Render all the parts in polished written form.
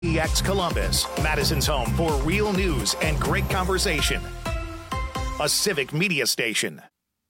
EX Columbus, Madison's home for real news and great conversation. A civic media station.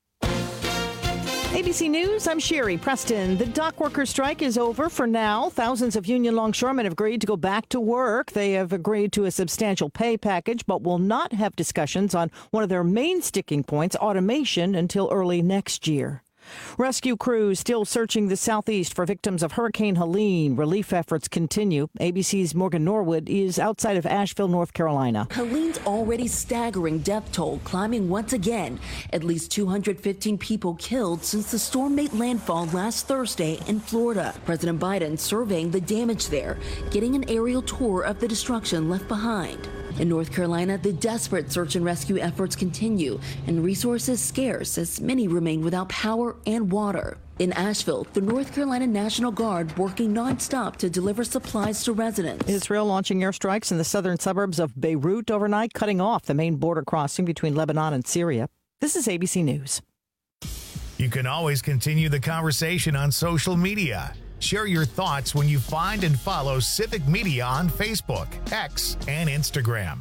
ABC News, I'm Sherry Preston. The dock worker strike is over for now. Thousands of union longshoremen have agreed to go back to work. They have agreed to a substantial pay package, but will not have discussions on one of their main sticking points, automation, until early next year. Rescue crews still searching the southeast for victims of Hurricane Helene. Relief efforts continue. ABC's Morgan Norwood is outside of Asheville, North Carolina. Helene's already staggering death toll climbing once again. At least 215 people killed since the storm made landfall last Thursday in Florida. President Biden surveying the damage there, getting an aerial tour of the destruction left behind. In North Carolina, the desperate search and rescue efforts continue, and resources scarce as many remain without power and water. In Asheville, the North Carolina National Guard working nonstop to deliver supplies to residents. Israel launching airstrikes in the southern suburbs of Beirut overnight, cutting off the main border crossing between Lebanon and Syria. This is ABC News. You can always continue the conversation on social media. Share your thoughts when you find and follow Civic Media on Facebook, X, and Instagram.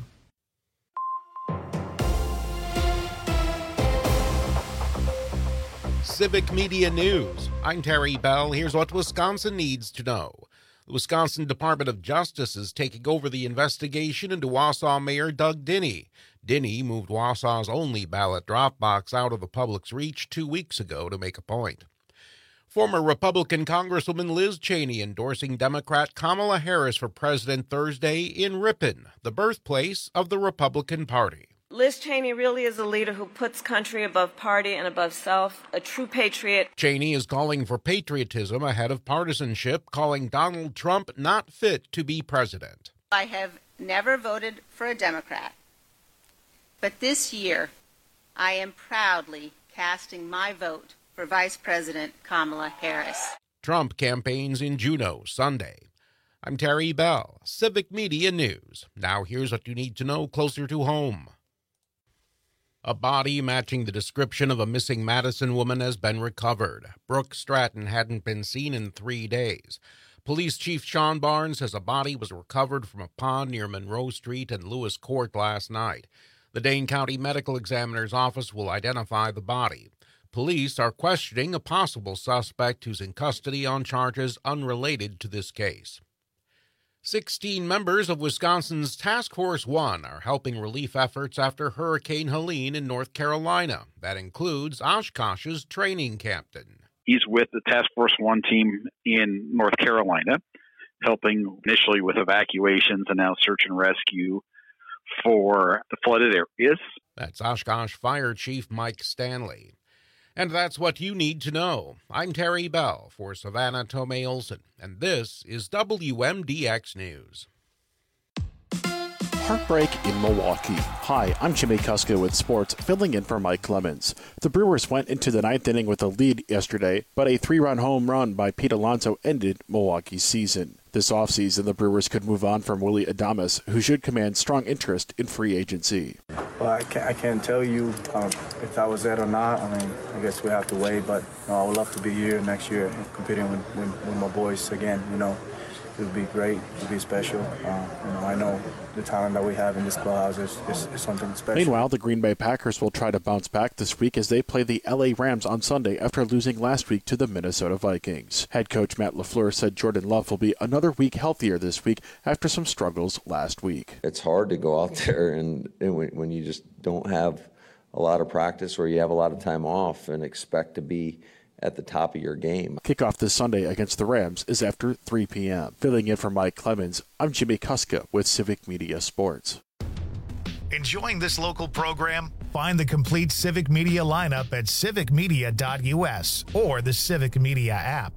Civic Media News. I'm Terry Bell. Here's what Wisconsin needs to know. The Wisconsin Department of Justice is taking over the investigation into Wausau Mayor Doug Dinny. Dinny moved Wausau's only ballot drop box out of the public's reach 2 weeks ago to make a point. Former Republican Congresswoman Liz Cheney endorsing Democrat Kamala Harris for president Thursday in Ripon, the birthplace of the Republican Party. Liz Cheney really is a leader who puts country above party and above self, a true patriot. Cheney is calling for patriotism ahead of partisanship, calling Donald Trump not fit to be president. I have never voted for a Democrat, but this year I am proudly casting my vote for Vice President Kamala Harris. Trump campaigns in Juneau Sunday. I'm Terry Bell, Civic Media News. Now here's what you need to know closer to home. A body matching the description of a missing Madison woman has been recovered. Brooke Stratton hadn't been seen in 3 days. Police Chief Sean Barnes says a body was recovered from a pond near Monroe Street and Lewis Court last night. The Dane County Medical Examiner's Office will identify the body. Police are questioning a possible suspect who's in custody on charges unrelated to this case. 16 members of Wisconsin's Task Force 1 are helping relief efforts after Hurricane Helene in North Carolina. That includes Oshkosh's training captain. He's with the Task Force 1 team in North Carolina, helping initially with evacuations and now search and rescue for the flooded areas. That's Oshkosh Fire Chief Mike Stanley. And that's what you need to know. I'm Terry Bell for Savannah Tomei Olson, and this is WMDX News. Heartbreak in Milwaukee. Hi, I'm Jimmy Kuska with sports, filling in for Mike Clemens. The Brewers went into the ninth inning with a lead yesterday, but a 3-run home run by Pete Alonso ended Milwaukee's season. This offseason, the Brewers could move on from Willie Adames, who should command strong interest in free agency. Well, I can't tell you if that was it or not. I mean, I guess we have to wait, but I would love to be here next year competing with my boys again. It would be great. It would be special. I know the talent that we have in this clubhouse is something special. Meanwhile, the Green Bay Packers will try to bounce back this week as they play the LA Rams on Sunday after losing last week to the Minnesota Vikings. Head coach Matt LaFleur said Jordan Love will be another week healthier this week after some struggles last week. It's hard to go out there and when you just don't have a lot of practice or you have a lot of time off and expect to be at the top of your game. Kickoff this Sunday against the Rams is after 3 p.m. Filling in for Mike Clemens, I'm Jimmy Kuska with Civic Media Sports. Enjoying this local program? Find the complete Civic Media lineup at civicmedia.us or the Civic Media app.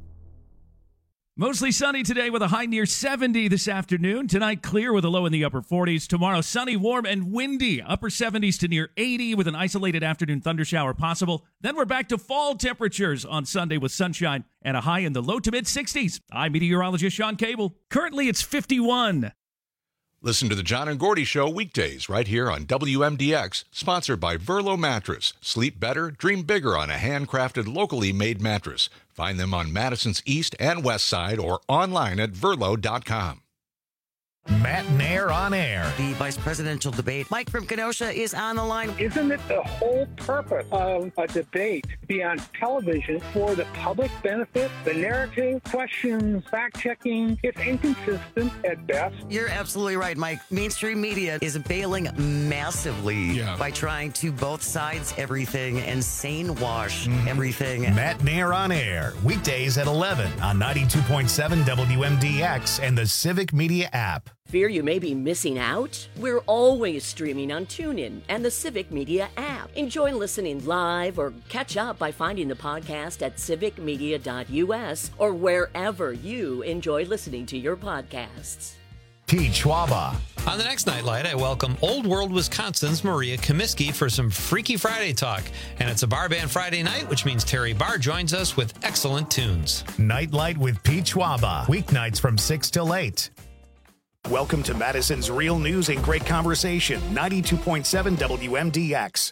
Mostly sunny today with a high near 70 this afternoon. Tonight, clear with a low in the upper 40s. Tomorrow, sunny, warm, and windy. Upper 70s to near 80 with an isolated afternoon thundershower possible. Then we're back to fall temperatures on Sunday with sunshine and a high in the low to mid 60s. I'm meteorologist Sean Cable. Currently, it's 51. Listen to the John and Gordy Show weekdays right here on WMDX, sponsored by Verlo Mattress. Sleep better, dream bigger on a handcrafted, locally made mattress. Find them on Madison's East and West Side or online at Verlo.com. Matt Nair on air. The vice presidential debate. Mike from Kenosha is on the line. Isn't it the whole purpose of a debate to be on television for the public benefit? The narrative, questions, fact-checking, it's inconsistent at best. You're absolutely right, Mike. Mainstream media is bailing massively by trying to both sides everything and sane wash everything. Matt Nair on air. Weekdays at 11 on 92.7 WMDX and the Civic Media app. Fear you may be missing out? We're always streaming on TuneIn and the Civic Media app. Enjoy listening live or catch up by finding the podcast at civicmedia.us or wherever you enjoy listening to your podcasts. Pete Schwaba. On the next Nightlight, I welcome Old World, Wisconsin's Maria Comiskey for some Freaky Friday talk. And it's a bar band Friday night, which means Terry Barr joins us with excellent tunes. Nightlight with Pete Schwaba. Weeknights from 6 till 8. Welcome to Madison's Real News and Great Conversation, 92.7 WMDX.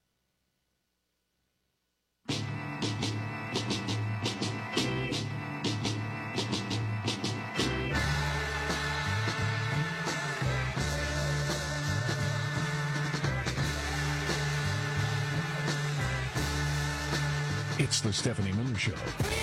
It's the Stephanie Miller Show.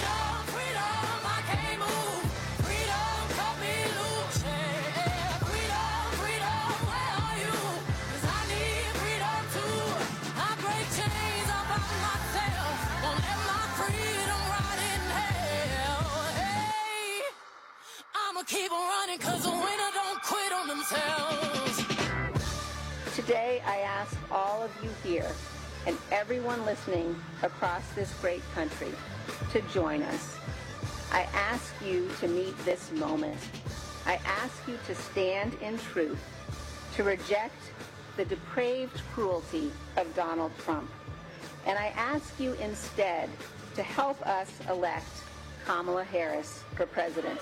Keep on running, cause the winner don't quit on themselves. Today, I ask all of you here and everyone listening across this great country to join us. I ask you to meet this moment. I ask you to stand in truth, to reject the depraved cruelty of Donald Trump. And I ask you instead to help us elect Kamala Harris for president.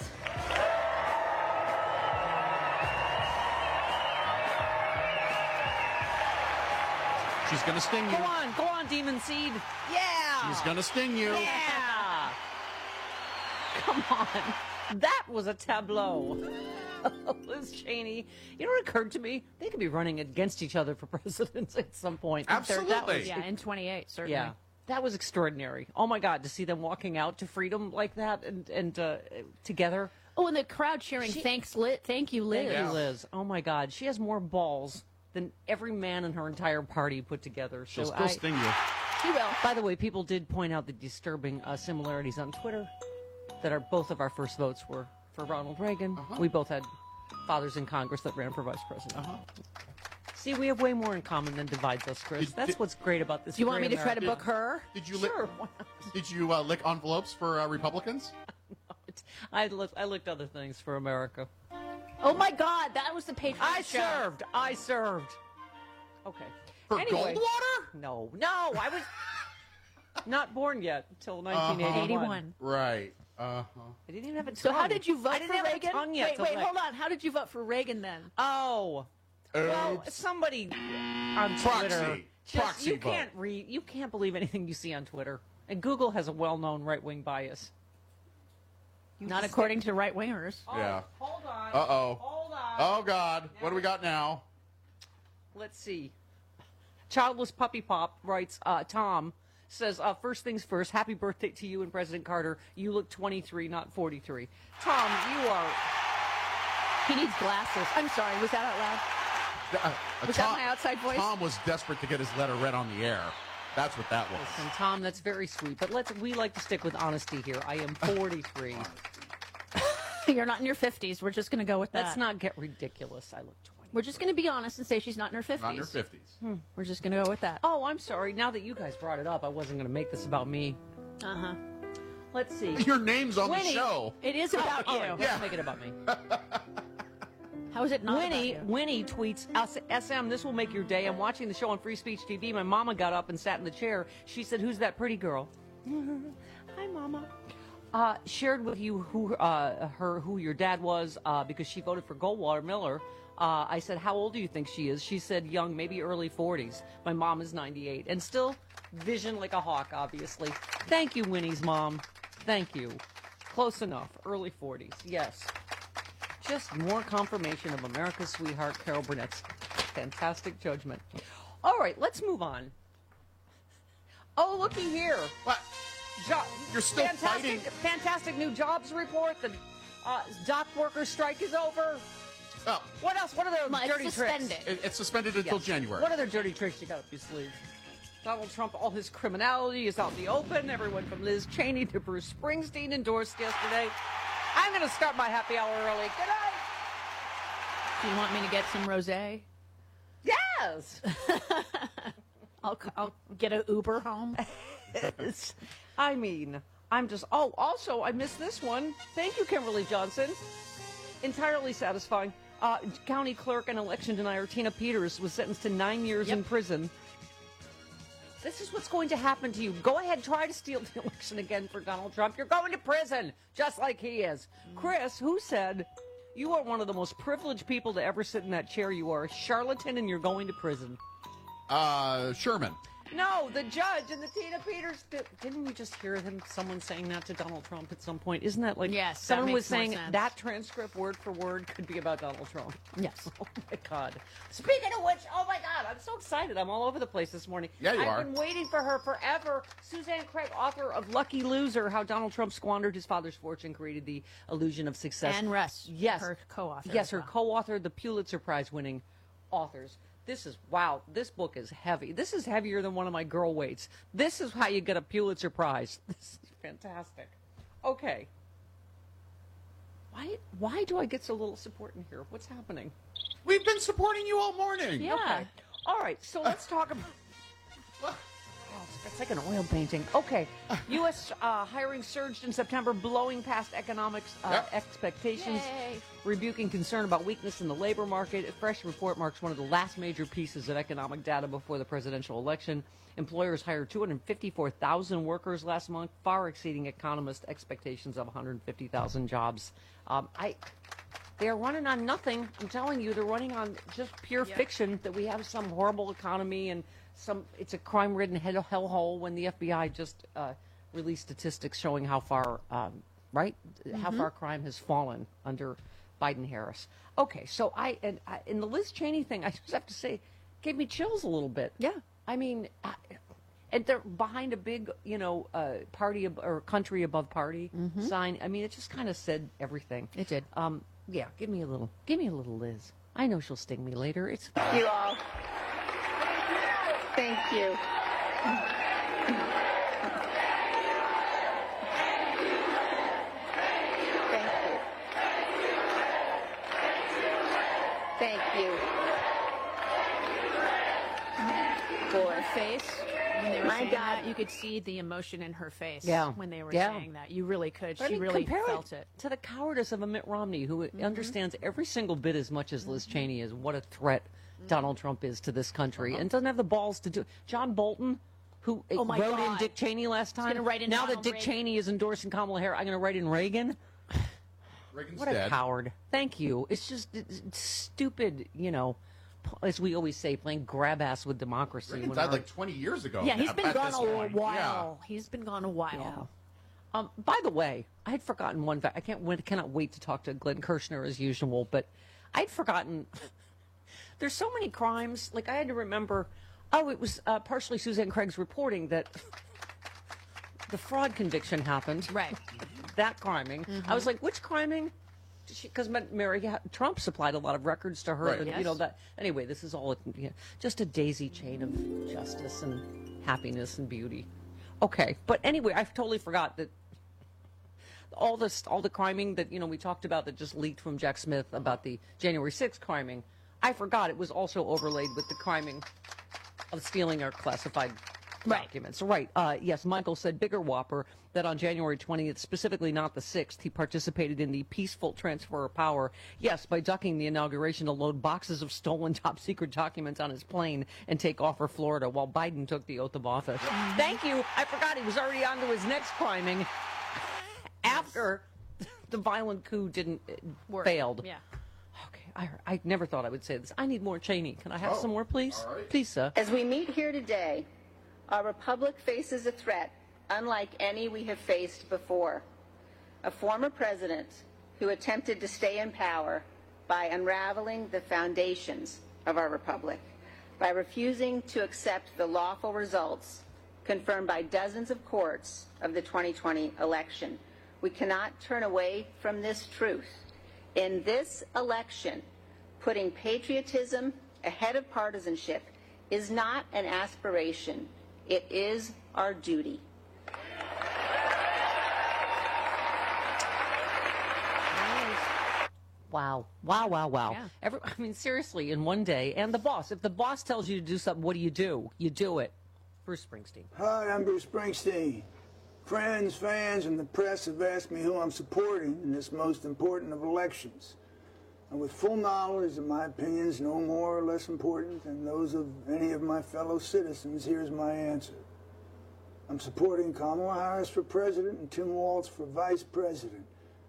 She's going to sting you. Go on, Demon Seed. Yeah. She's going to sting you. Yeah. Come on. That was a tableau. Liz Cheney. You know what occurred to me? They could be running against each other for president at some point. Absolutely. In 28, certainly. Yeah. That was extraordinary. Oh, my God, to see them walking out to freedom like that and together. Oh, and the crowd cheering, thank you, Liz. Thank you, Liz. Oh, my God. She has more balls than every man in her entire party put together. She'll still sting you. She will. By the way, people did point out the disturbing similarities on Twitter that both of our first votes were for Ronald Reagan. We both had fathers in Congress that ran for vice president. See, we have way more in common than divides us, Chris. That's what's great about this. Do you want me to try to book her? Did you Sure. Did you lick envelopes for Republicans? I licked other things for America. Oh, my God. That was the Patriot show. I served. Okay. For Goldwater? No. I was not born yet until 1981. Right. I didn't even have a tongue. So how did you vote I didn't for have Reagan? a tongue yet. Wait, hold on. How did you vote for Reagan then? Oh. Well, somebody on Twitter. Proxy you vote. can't read. You can't believe anything you see on Twitter. And Google has a well-known right-wing bias. Not according to right-wingers. Yeah. Hold on. Uh-oh. Hold on. Oh, God. What do we got now? Let's see. Childless Puppy Pop writes, Tom says, first things first, happy birthday to you and President Carter. You look 23, not 43. Tom, you are... He needs glasses. I'm sorry. Was that out loud? Was that my outside voice? Tom was desperate to get his letter read on the air. That's what that was. Listen, Tom, that's very sweet. But we like to stick with honesty here. I am 43. You're not in your 50s. We're just going to go with that. Let's not get ridiculous. I look 20. We're just going to be honest and say she's not in her 50s. Not in her 50s. We're just going to go with that. Oh, I'm sorry. Now that you guys brought it up, I wasn't going to make this about me. Uh-huh. Let's see. Your name's on Winnie, the show. It is about you. Right, let's make it about me. How is it not Winnie, about you? Winnie tweets, SM, this will make your day. I'm watching the show on Free Speech TV. My mama got up and sat in the chair. She said, who's that pretty girl? Hi, Mama. Shared with you who your dad was because she voted for Goldwater Miller. I said, how old do you think she is? She said young, maybe early 40s. My mom is 98 and still vision like a hawk, obviously. Thank you, Winnie's mom. Thank you. Close enough. Early 40s. Yes. Just more confirmation of America's sweetheart, Carol Burnett's fantastic judgment. All right, let's move on. Oh, looky here. What? You're still fighting? Fantastic new jobs report. The dock workers' strike is over. Oh. What else? What are their dirty tricks? It's suspended until January. What are their dirty tricks you got up your sleeve? Donald Trump, all his criminality is out in the open. Everyone from Liz Cheney to Bruce Springsteen endorsed yesterday. I'm going to start my happy hour early. Good night. Do you want me to get some rosé? Yes. I'll get an Uber home. I mean, I'm just... Oh, also, I missed this one. Thank you, Kimberly Johnson. Entirely satisfying. County clerk and election denier Tina Peters was sentenced to 9 years in prison. This is what's going to happen to you. Go ahead, try to steal the election again for Donald Trump. You're going to prison, just like he is. Chris, who said, you are one of the most privileged people to ever sit in that chair. You are a charlatan and you're going to prison. Sherman. No, the judge and the Tina Peters. Didn't you just hear someone saying that to Donald Trump at some point? Isn't that like someone was saying that transcript word for word could be about Donald Trump? Yes. Oh my God. Speaking of which, oh my God, I'm so excited. I'm all over the place this morning. Yeah, you are. I've been waiting for her forever. Suzanne Craig, author of Lucky Loser, How Donald Trump Squandered His Father's Fortune, Created the Illusion of Success. Ann Russ, her co-author. Yes, her co-author, the Pulitzer Prize winning authors. This book is heavy. This is heavier than one of my girl weights. This is how you get a Pulitzer Prize. This is fantastic. Okay. Why do I get so little support in here? What's happening? We've been supporting you all morning. Yeah. Okay. All right, so let's talk about... Oh, it's like an oil painting. Okay. U.S. hiring surged in September, blowing past economic expectations, rebuking concern about weakness in the labor market. A fresh report marks one of the last major pieces of economic data before the presidential election. Employers hired 254,000 workers last month, far exceeding economist expectations of 150,000 jobs. They are running on nothing. I'm telling you, they're running on just pure fiction that we have some horrible economy and it's a crime-ridden hellhole when the FBI just released statistics showing how far, how far crime has fallen under Biden-Harris. Okay, so in the Liz Cheney thing, I just have to say, gave me chills a little bit. Yeah. I mean, and they're behind a big, party or country above party sign. I mean, it just kind of said everything. It did. Yeah, give me a little Liz. I know she'll sting me later. It's Thank you all. Thank you. Thank you. For her face, when they were saying that, you could see the emotion in her face when they were saying that. You really could. She really felt it. To the cowardice of a Mitt Romney who understands every single bit as much as Liz Cheney is what a threat Donald Trump is to this country and doesn't have the balls to do it. John Bolton, who wrote in Dick Cheney last time, now that Dick Cheney is endorsing Kamala Harris, I'm going to write in Reagan. Reagan's what a coward. Thank you. It's just it's stupid, as we always say, playing grab ass with democracy. Reagan died like 20 years ago. Yeah, he's been gone a while. Yeah. He's been gone a while. Yeah. By the way, I had forgotten one fact. I cannot wait to talk to Glenn Kirshner as usual, but I'd forgotten... There's so many crimes. Like, I had to remember... Oh, it was partially Suzanne Craig's reporting that the fraud conviction happened. Right. That criming. I was like, which criming? Because Mary Trump supplied a lot of records to her. Right. And, that. Anyway, this is all just a daisy chain of justice and happiness and beauty. Okay. But anyway, I totally forgot that all the criming that, we talked about that just leaked from Jack Smith about the January 6th criming. I forgot it was also overlaid with the criming of stealing our classified documents. Right. Yes, Michael said, bigger whopper, that on January 20th, specifically not the 6th, he participated in the peaceful transfer of power. Yes, by ducking the inauguration to load boxes of stolen top-secret documents on his plane and take off for Florida while Biden took the oath of office. Thank you. I forgot he was already on to his next criming after the violent coup failed. Yeah. I never thought I would say this. I need more Cheney. Can I have some more, please? All right. Please, sir. As we meet here today, our republic faces a threat unlike any we have faced before. A former president who attempted to stay in power by unraveling the foundations of our republic, by refusing to accept the lawful results confirmed by dozens of courts of the 2020 election. We cannot turn away from this truth. In this election, putting patriotism ahead of partisanship is not an aspiration. It is our duty. Wow. Yeah. I mean, seriously, in one day. And the boss. If the boss tells you to do something, what do? You do it. Bruce Springsteen. Hi, I'm Bruce Springsteen. Friends, fans, and the press have asked me who I'm supporting in this most important of elections. And with full knowledge that my opinions no more or less important than those of any of my fellow citizens, here's my answer. I'm supporting Kamala Harris for president and Tim Walz for vice president.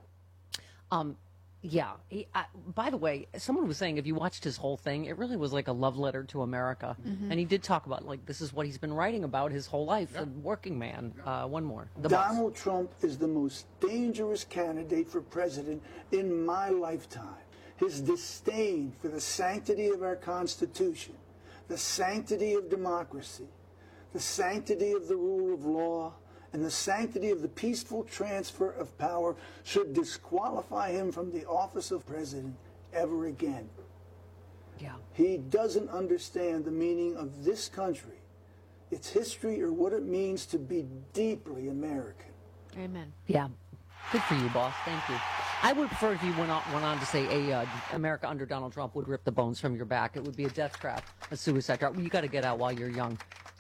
Yeah. By the way, someone was saying if you watched his whole thing, it really was like a love letter to America. Mm-hmm. And he did talk about, like, this is what he's been writing about his whole life, a working man. One more. Donald Trump is the most dangerous candidate for president in my lifetime. His disdain for the sanctity of our Constitution, the sanctity of democracy, the sanctity of the rule of law, and the sanctity of the peaceful transfer of power should disqualify him from the office of president ever again. Yeah. He doesn't understand the meaning of this country, its history, or what it means to be deeply American. Amen. Yeah. Good for you, boss. Thank you. I would prefer if you went on to say America under Donald Trump would rip the bones from your back. It would be a death trap, a suicide trap. You got to get out while you're young.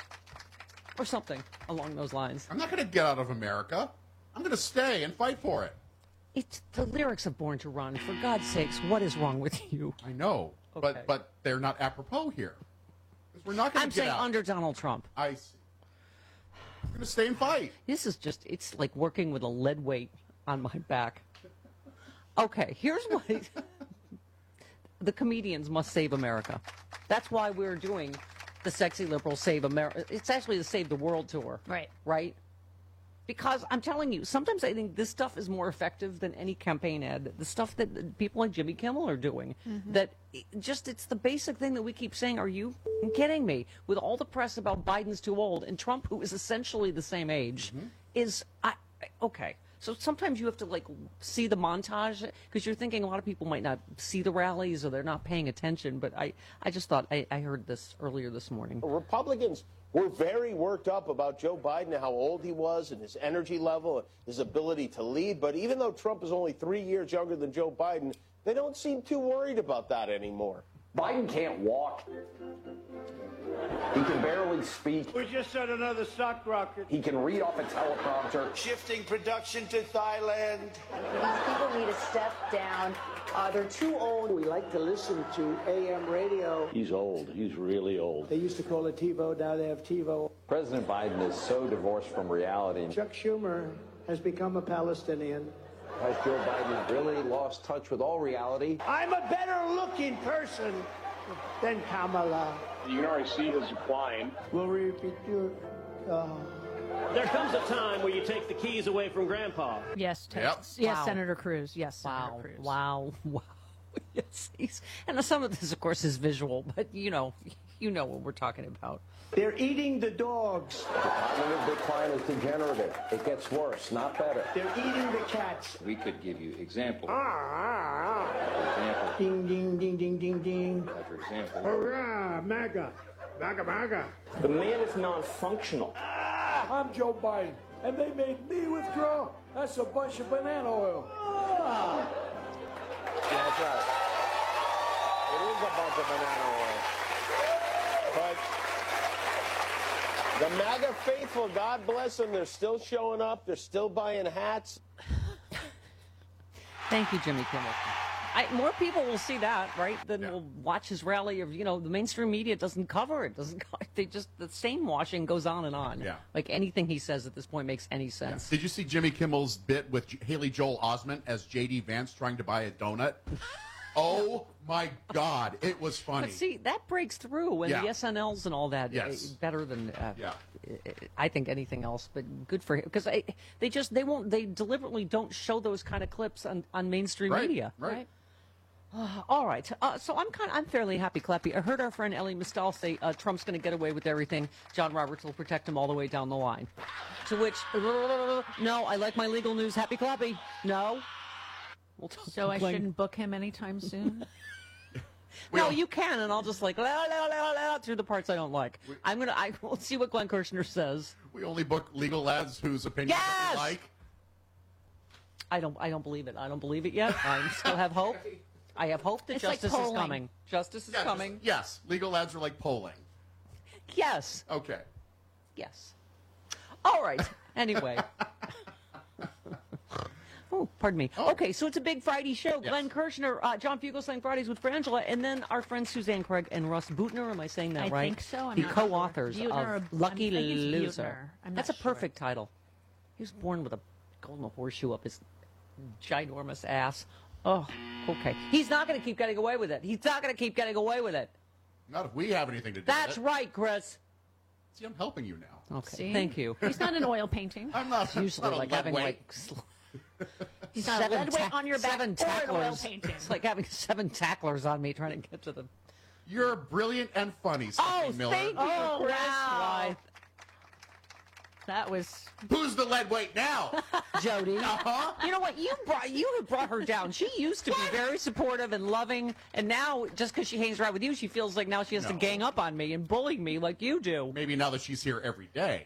Or something along those lines. I'm not going to get out of America. I'm going to stay and fight for it. It's the lyrics of Born to Run. For God's sakes, what is wrong with you? I know, Okay. but they're not apropos here. We're not going I'm to get saying out. under Donald Trump. I see. I'm going to stay and fight. This is just, it's like working with a lead weight on my back. Okay, here's what the comedians must save America. That's why we're doing the Sexy Liberal Save America. It's actually the Save the World tour. Right. Right? Because I'm telling you, sometimes I think this stuff is more effective than any campaign ad. The stuff that people like Jimmy Kimmel are doing. Mm-hmm. That it's the basic thing that we keep saying. Are you kidding me? With all the press about Biden's too old and Trump, who is essentially the same age, is okay. So sometimes you have to see the montage because you're thinking a lot of people might not see the rallies or they're not paying attention. But I just thought I heard this earlier this morning. Republicans were very worked up about Joe Biden and how old he was and his energy level and his ability to lead. But even though Trump is only 3 years younger than Joe Biden, they don't seem too worried about that anymore. Biden can't walk. He can barely speak. We just set another stock rocket. He can read off a teleprompter. Shifting production to Thailand. These people need to step down. They're too old. We like to listen to AM radio. He's old. He's really old. They used to call it TiVo. Now they have TiVo. President Biden is so divorced from reality. Chuck Schumer has become a Palestinian. Has Joe Biden really lost touch with all reality? I'm a better looking person than Kamala. You can already see his decline. Will repeat your... There comes a time where you take the keys away from Grandpa. Yes, yes, Wow. Senator Cruz. Yes, Senator Wow. Cruz. Wow. Yes, and some of this, of course, is visual, but you know what we're talking about. They're eating the dogs. The cognitive decline is degenerative. It gets worse, not better. They're eating the cats. We could give you examples. Ding, ding, ding, ding, ding, ding. For example. Hurrah, MAGA. MAGA, MAGA. The man is non-functional. I'm Joe Biden, and they made me withdraw. That's a bunch of banana oil. That's right. It is a bunch of banana oil. But the MAGA faithful, God bless them, they're still showing up. They're still buying hats. Thank you, Jimmy Kimmel. More people will see that, right, than will watch his rally. Of the mainstream media doesn't cover it. The same washing goes on and on. Yeah. Like anything he says at this point makes any sense. Did you see Jimmy Kimmel's bit with Haley Joel Osment as J.D. Vance trying to buy a donut? Oh my God, it was funny. But see, that breaks through, and the SNLs and all that better than I think anything else. But good for him, because they deliberately don't show those kind of clips on mainstream media. Right. All right. So I'm fairly happy, Clappy. I heard our friend Ellie Mistal say Trump's going to get away with everything. John Roberts will protect him all the way down the line. To which, no, I like my legal news. Happy, Clappy. No. So I shouldn't book him anytime soon? No, you can, and I'll just like through the parts I don't like. I will see what Glenn Kirshner says. We only book legal lads whose opinions we like. I don't believe it. I don't believe it yet. I still have hope. I have hope that justice is coming. Justice is coming. Yes, legal lads are like polling. Yes. Okay. Yes. All right. Anyway. Oh, pardon me. Okay, so it's a big Friday show. Yes. Glenn Kirshner, John Fugelsang Fridays with Frangela, and then our friends Suzanne Craig and Russ Bootner. Am I saying that right? I think so. The co-authors of Lucky Loser. That's a perfect title. He was born with a golden horseshoe up his ginormous ass. Oh, okay. He's not going to keep getting away with it. He's not going to keep getting away with it. Not if we have anything to do That's with it. right, Chris. See, I'm helping you now. Okay, See? thank you. He's not an oil painting. I'm not. It's usually not like a having weight. He's not a lead weight on your back 7 or an tacklers. oil painting. It's like having 7 tacklers on me trying to get to them. You're brilliant and funny, Stephanie Miller. Thank you, Chris. Wow. That was. Who's the lead weight now? Jody. Uh-huh. You know what? You have brought her down. She used to be very supportive and loving, and now just because she hangs around with you, she feels like now she has to gang up on me and bully me like you do. Maybe now that she's here every day.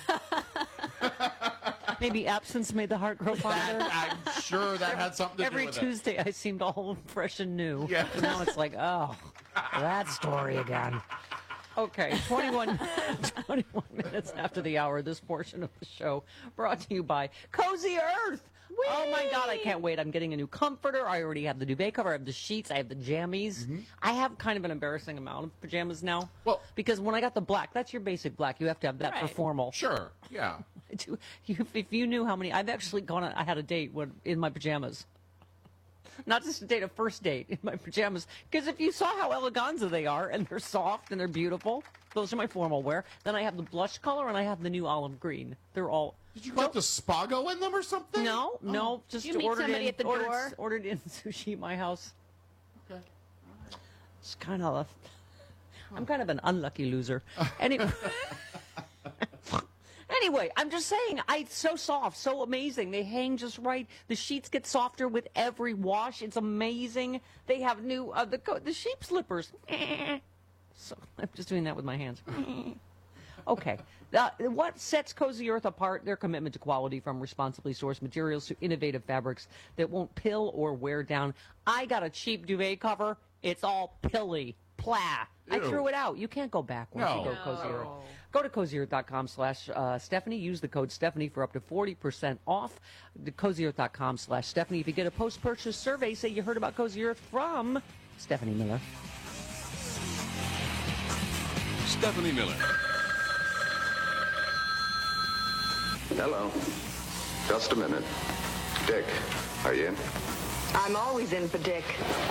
Maybe absence made the heart grow fonder. I'm sure that had something to do Every with it. Tuesday, I seemed all fresh and new. Yeah. And now it's like, oh, that story again. Okay, 21 minutes after the hour, this portion of the show brought to you by Cozy Earth. Whee! Oh, my God, I can't wait. I'm getting a new comforter. I already have the duvet cover. I have the sheets. I have the jammies. Mm-hmm. I have kind of an embarrassing amount of pajamas now. Well, because when I got the black, that's your basic black. You have to have that for formal. Sure, yeah. If you knew how many, I've actually I had a date in my pajamas. Not just a date, a first date in my pajamas. Because if you saw how eleganza they are, and they're soft and they're beautiful, those are my formal wear. Then I have the blush color and I have the new olive green. They're all. Did you got the Spago in them or something? No, just you meet somebody at the door? Ordered in sushi at my house. Okay. It's kind of I'm kind of an unlucky loser. Anyway, I'm just saying, it's so soft, so amazing. They hang just right. The sheets get softer with every wash. It's amazing. They have new the sheep slippers. So I'm just doing that with my hands. Okay. What sets Cozy Earth apart? Their commitment to quality, from responsibly sourced materials to innovative fabrics that won't pill or wear down. I got a cheap duvet cover. It's all pilly. Plah. Ew. I threw it out. You can't go back once you go to Cozy Earth. Go to CozyEarth.com/Stephanie. Use the code Stephanie for up to 40% off. CozyEarth.com/Stephanie. If you get a post-purchase survey, say you heard about Cozy Earth from Stephanie Miller. Stephanie Miller. Hello. Just a minute. Dick, are you in? I'm always in for Dick.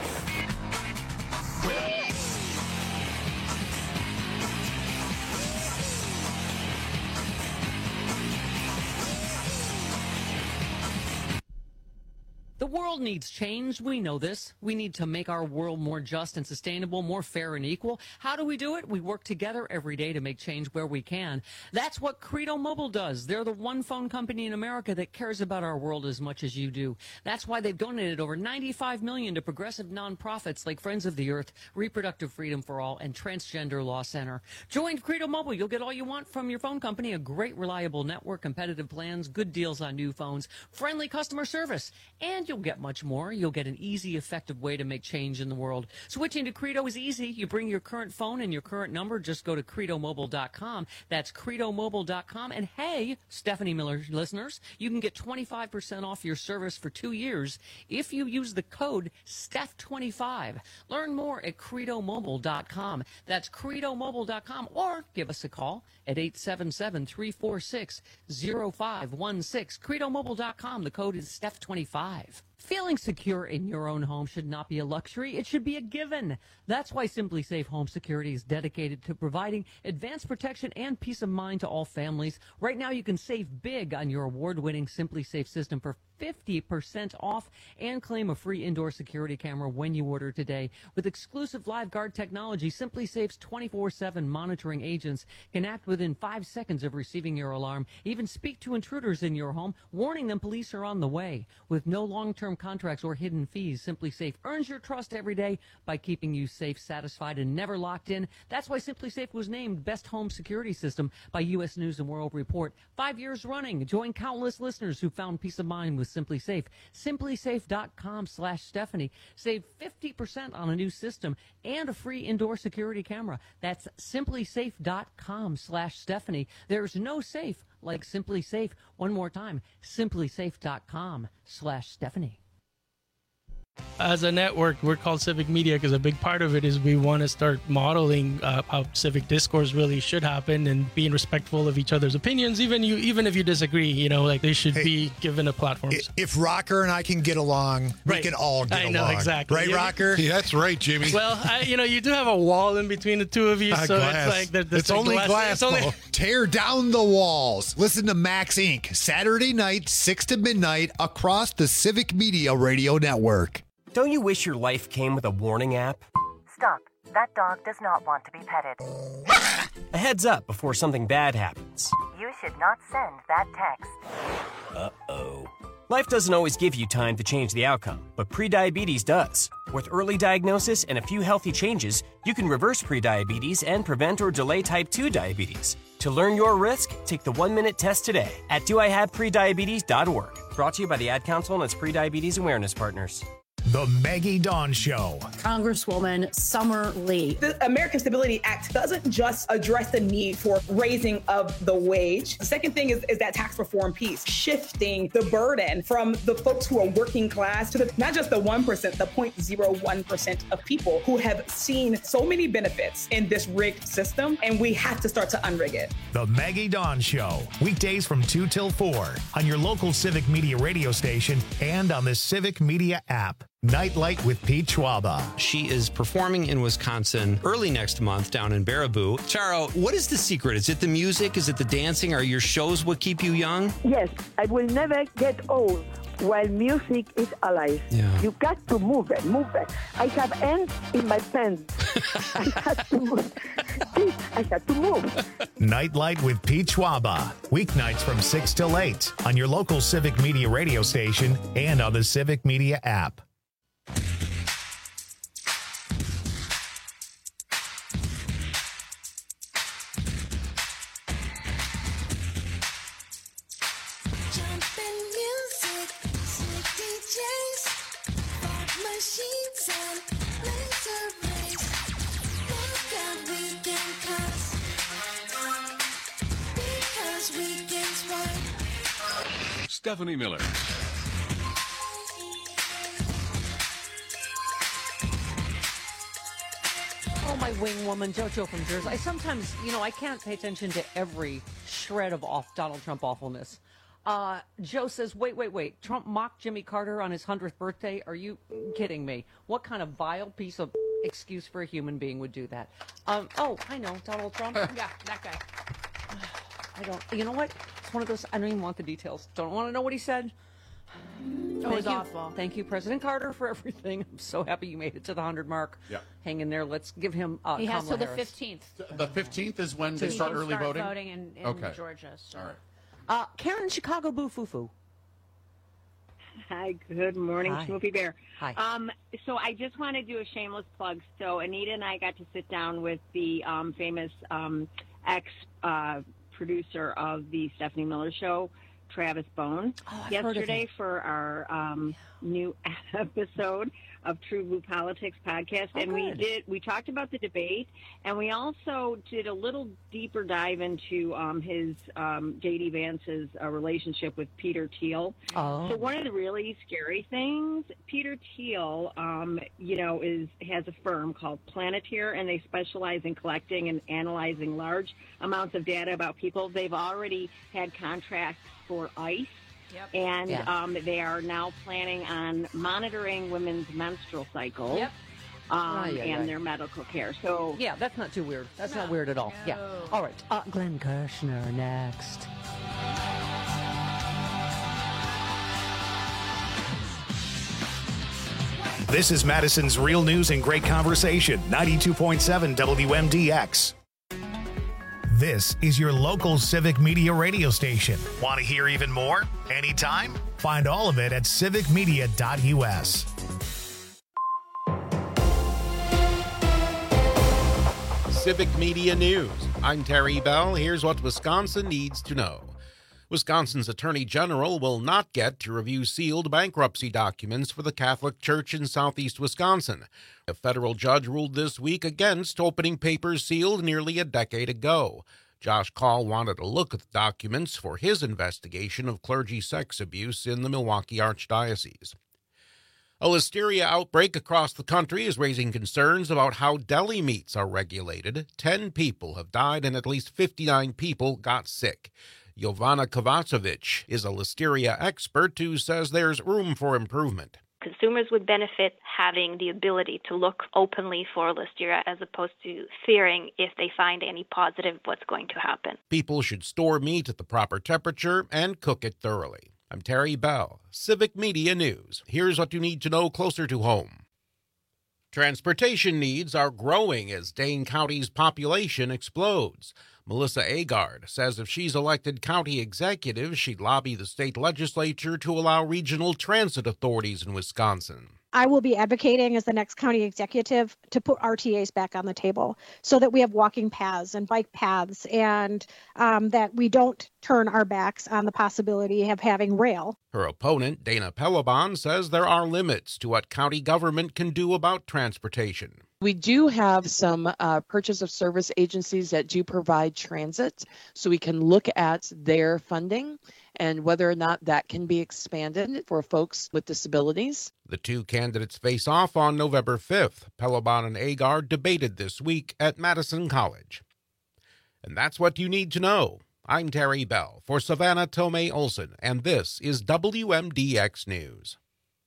The world needs change. We know this. We need to make our world more just and sustainable, more fair and equal. How do we do it? We work together every day to make change where we can. That's what Credo Mobile does. They're the one phone company in America that cares about our world as much as you do. That's why they've donated over $95 million to progressive nonprofits like Friends of the Earth, Reproductive Freedom for All, and Transgender Law Center. Join Credo Mobile. You'll get all you want from your phone company: a great, reliable network, competitive plans, good deals on new phones, friendly customer service, and you'll get much more. You'll get an easy, effective way to make change in the world. Switching to Credo is easy. You bring your current phone and your current number. Just go to CredoMobile.com. That's CredoMobile.com. And hey, Stephanie Miller listeners, you can get 25% off your service for 2 years if you use the code STEPH25. Learn more at CredoMobile.com. That's CredoMobile.com, or give us a call at 877-346-0516. CredoMobile.com. The code is STEPH25. Feeling secure in your own home should not be a luxury. It should be a given. That's why Simply Safe Home Security is dedicated to providing advanced protection and peace of mind to all families. Right now, you can save big on your award-winning Simply Safe system for 50% off and claim a free indoor security camera when you order today. With exclusive live guard technology, Simply Safe's 24/7 monitoring agents can act within 5 seconds of receiving your alarm, even speak to intruders in your home, warning them police are on the way. With no long-term contracts or hidden fees, Simply Safe earns your trust every day by keeping you safe, satisfied, and never locked in. That's why Simply Safe was named Best Home Security System by U.S. News & World Report 5 years running. Join countless listeners who found peace of mind with Simply Safe. SimplySafe.com/Stephanie. Save 50% on a new system and a free indoor security camera. That's SimplySafe.com/Stephanie. There's no safe like Simply Safe. One more time, SimplySafe.com/Stephanie. As a network, we're called Civic Media because a big part of it is we want to start modeling how civic discourse really should happen and being respectful of each other's opinions, even if you disagree. Like they should be given a platform. If Rocker and I can get along, we can all get along. I know, exactly. Right, Rocker? Yeah, that's right, Jimmy. Well, you do have a wall in between the two of you, so glass. It's like it's only glass. Tear down the walls. Listen to Max Inc. Saturday night, 6 to midnight, across the Civic Media Radio Network. Don't you wish your life came with a warning app? Stop. That dog does not want to be petted. A heads up before something bad happens. You should not send that text. Uh-oh. Life doesn't always give you time to change the outcome, but prediabetes does. With early diagnosis and a few healthy changes, you can reverse prediabetes and prevent or delay type 2 diabetes. To learn your risk, take the 1-minute test today at doihaveprediabetes.org. Brought to you by the Ad Council and its prediabetes awareness partners. The Maggie Dawn Show. Congresswoman Summer Lee. The American Stability Act doesn't just address the need for raising of the wage. The second thing is that tax reform piece, shifting the burden from the folks who are working class to not just the 1%, the 0.01% of people who have seen so many benefits in this rigged system, and we have to start to unrig it. The Maggie Dawn Show. Weekdays from 2 till 4 on your local Civic Media radio station and on the Civic Media app. Nightlight with Pete Schwaba. She is performing in Wisconsin early next month down in Baraboo. Charo, what is the secret? Is it the music? Is it the dancing? Are your shows what keep you young? Yes, I will never get old while music is alive. Yeah. You got to move it. I have ants in my pants. I had to move. Nightlight with Pete Schwaba. Weeknights from 6 till 8 on your local Civic Media radio station and on the Civic Media app. Stephanie Miller. Oh, my wing woman, JoJo from Jersey. I sometimes, I can't pay attention to every shred of Donald Trump awfulness. Joe says, wait. Trump mocked Jimmy Carter on his 100th birthday? Are you kidding me? What kind of vile piece of excuse for a human being would do that? I know, Donald Trump. Yeah, that guy. You know what? It's one of those, I don't even want the details. Don't want to know what he said. It was awful. Thank you, President Carter, for everything. I'm so happy you made it to the 100 mark. Yeah. Hang in there. Let's give him he has till the Harris. 15th. The 15th is when they start early voting? voting in Georgia. So. All right. Karen in Chicago, Boo Foo Foo. Hi, good morning, Smokey Bear. Hi. So I just want to do a shameless plug. So Anita and I got to sit down with the famous ex-producer of the Stephanie Miller Show, Travis Bone, yesterday for our new episode of True Blue Politics podcast. And we talked about the debate, and we also did a little deeper dive into his J.D. Vance's relationship with Peter Thiel. So one of the really scary things, Peter Thiel, has a firm called Planeteer, and they specialize in collecting and analyzing large amounts of data about people. They've already had contracts for ICE And they are now planning on monitoring women's menstrual cycles. And their medical care. So yeah, that's not too weird. That's not weird at all. No. Yeah. All right. Glenn Kirshner next. This is Madison's Real News and Great Conversation, 92.7 WMDX. This is your local civic media radio station. Want to hear even more? Anytime? Find all of it at civicmedia.us. Civic Media News. I'm Terry Bell. Here's what Wisconsin needs to know. Wisconsin's Attorney General will not get to review sealed bankruptcy documents for the Catholic Church in southeast Wisconsin. A federal judge ruled this week against opening papers sealed nearly a decade ago. Josh Call wanted a look at the documents for his investigation of clergy sex abuse in the Milwaukee Archdiocese. A listeria outbreak across the country is raising concerns about how deli meats are regulated. 10 people have died and at least 59 people got sick. Jovana Kovacevic is a listeria expert who says there's room for improvement. Consumers would benefit having the ability to look openly for listeria as opposed to fearing if they find any positive what's going to happen. People should store meat at the proper temperature and cook it thoroughly. I'm Terry Bell, Civic Media News. Here's what you need to know closer to home. Transportation needs are growing as Dane County's population explodes. Melissa Agard says if she's elected county executive, she'd lobby the state legislature to allow regional transit authorities in Wisconsin. I will be advocating as the next county executive to put RTAs back on the table so that we have walking paths and bike paths and that we don't turn our backs on the possibility of having rail. Her opponent, Dana Pelobon, says there are limits to what county government can do about transportation. We do have some purchase of service agencies that do provide transit, so we can look at their funding and whether or not that can be expanded for folks with disabilities. The two candidates face off on November 5th. Pelobon and Agard debated this week at Madison College. And that's what you need to know. I'm Terry Bell for Savannah Tomei Olson, and this is WMDX News.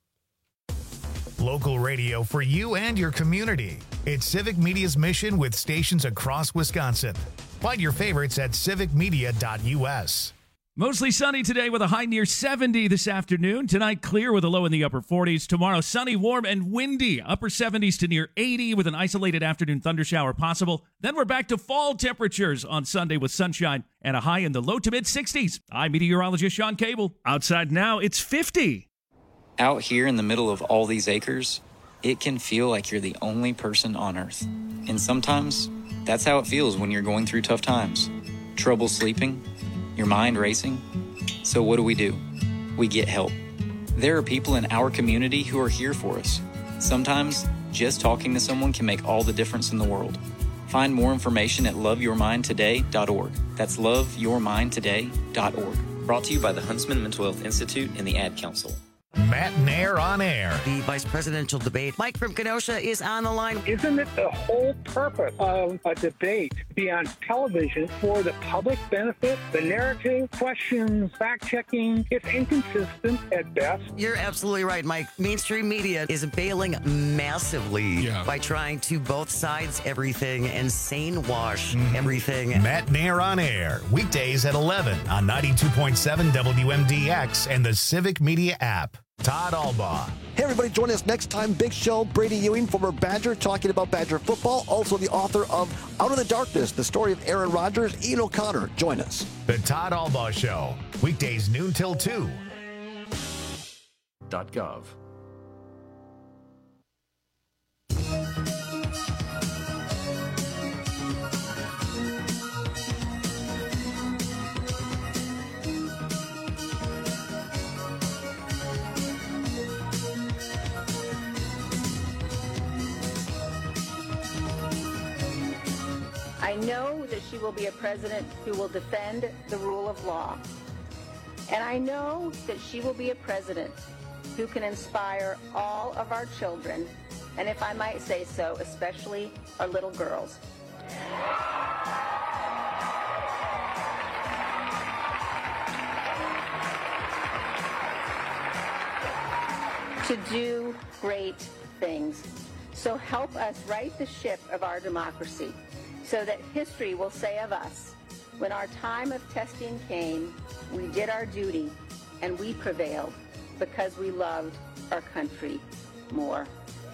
Local radio for you and your community. It's Civic Media's mission with stations across Wisconsin. Find your favorites at civicmedia.us. Mostly sunny today with a high near 70 this afternoon. Tonight, clear with a low in the upper 40s. Tomorrow, sunny, warm, and windy. Upper 70s to near 80 with an isolated afternoon thundershower possible. Then we're back to fall temperatures on Sunday with sunshine and a high in the low to mid 60s. I'm meteorologist Sean Cable. Outside now, it's 50. Out here in the middle of all these acres, it can feel like you're the only person on Earth. And sometimes, that's how it feels when you're going through tough times. Trouble sleeping, your mind racing. So what do? We get help. There are people in our community who are here for us. Sometimes, just talking to someone can make all the difference in the world. Find more information at loveyourmindtoday.org. That's loveyourmindtoday.org. Brought to you by the Huntsman Mental Health Institute and the Ad Council. Matt Nair on air. The vice presidential debate. Mike from Kenosha is on the line. Isn't it the whole purpose of a debate to be on television for the public benefit? The narrative, questions, fact-checking, it's inconsistent at best. You're absolutely right, Mike. Mainstream media is bailing massively by trying to both sides everything and sane wash everything. Matt Nair on air. Weekdays at 11 on 92.7 WMDX and the Civic Media app. Todd Albaugh. Hey, everybody, join us next time. Big show. Brady Ewing, former Badger, talking about Badger football. Also the author of Out of the Darkness, the story of Aaron Rodgers. Ian O'Connor. Join us. The Todd Albaugh Show. Weekdays noon till 2. .gov. I know that she will be a president who will defend the rule of law. And I know that she will be a president who can inspire all of our children, and if I might say so, especially our little girls. to do great things. So help us right the ship of our democracy so that history will say of us, when our time of testing came, we did our duty and we prevailed because we loved our country more.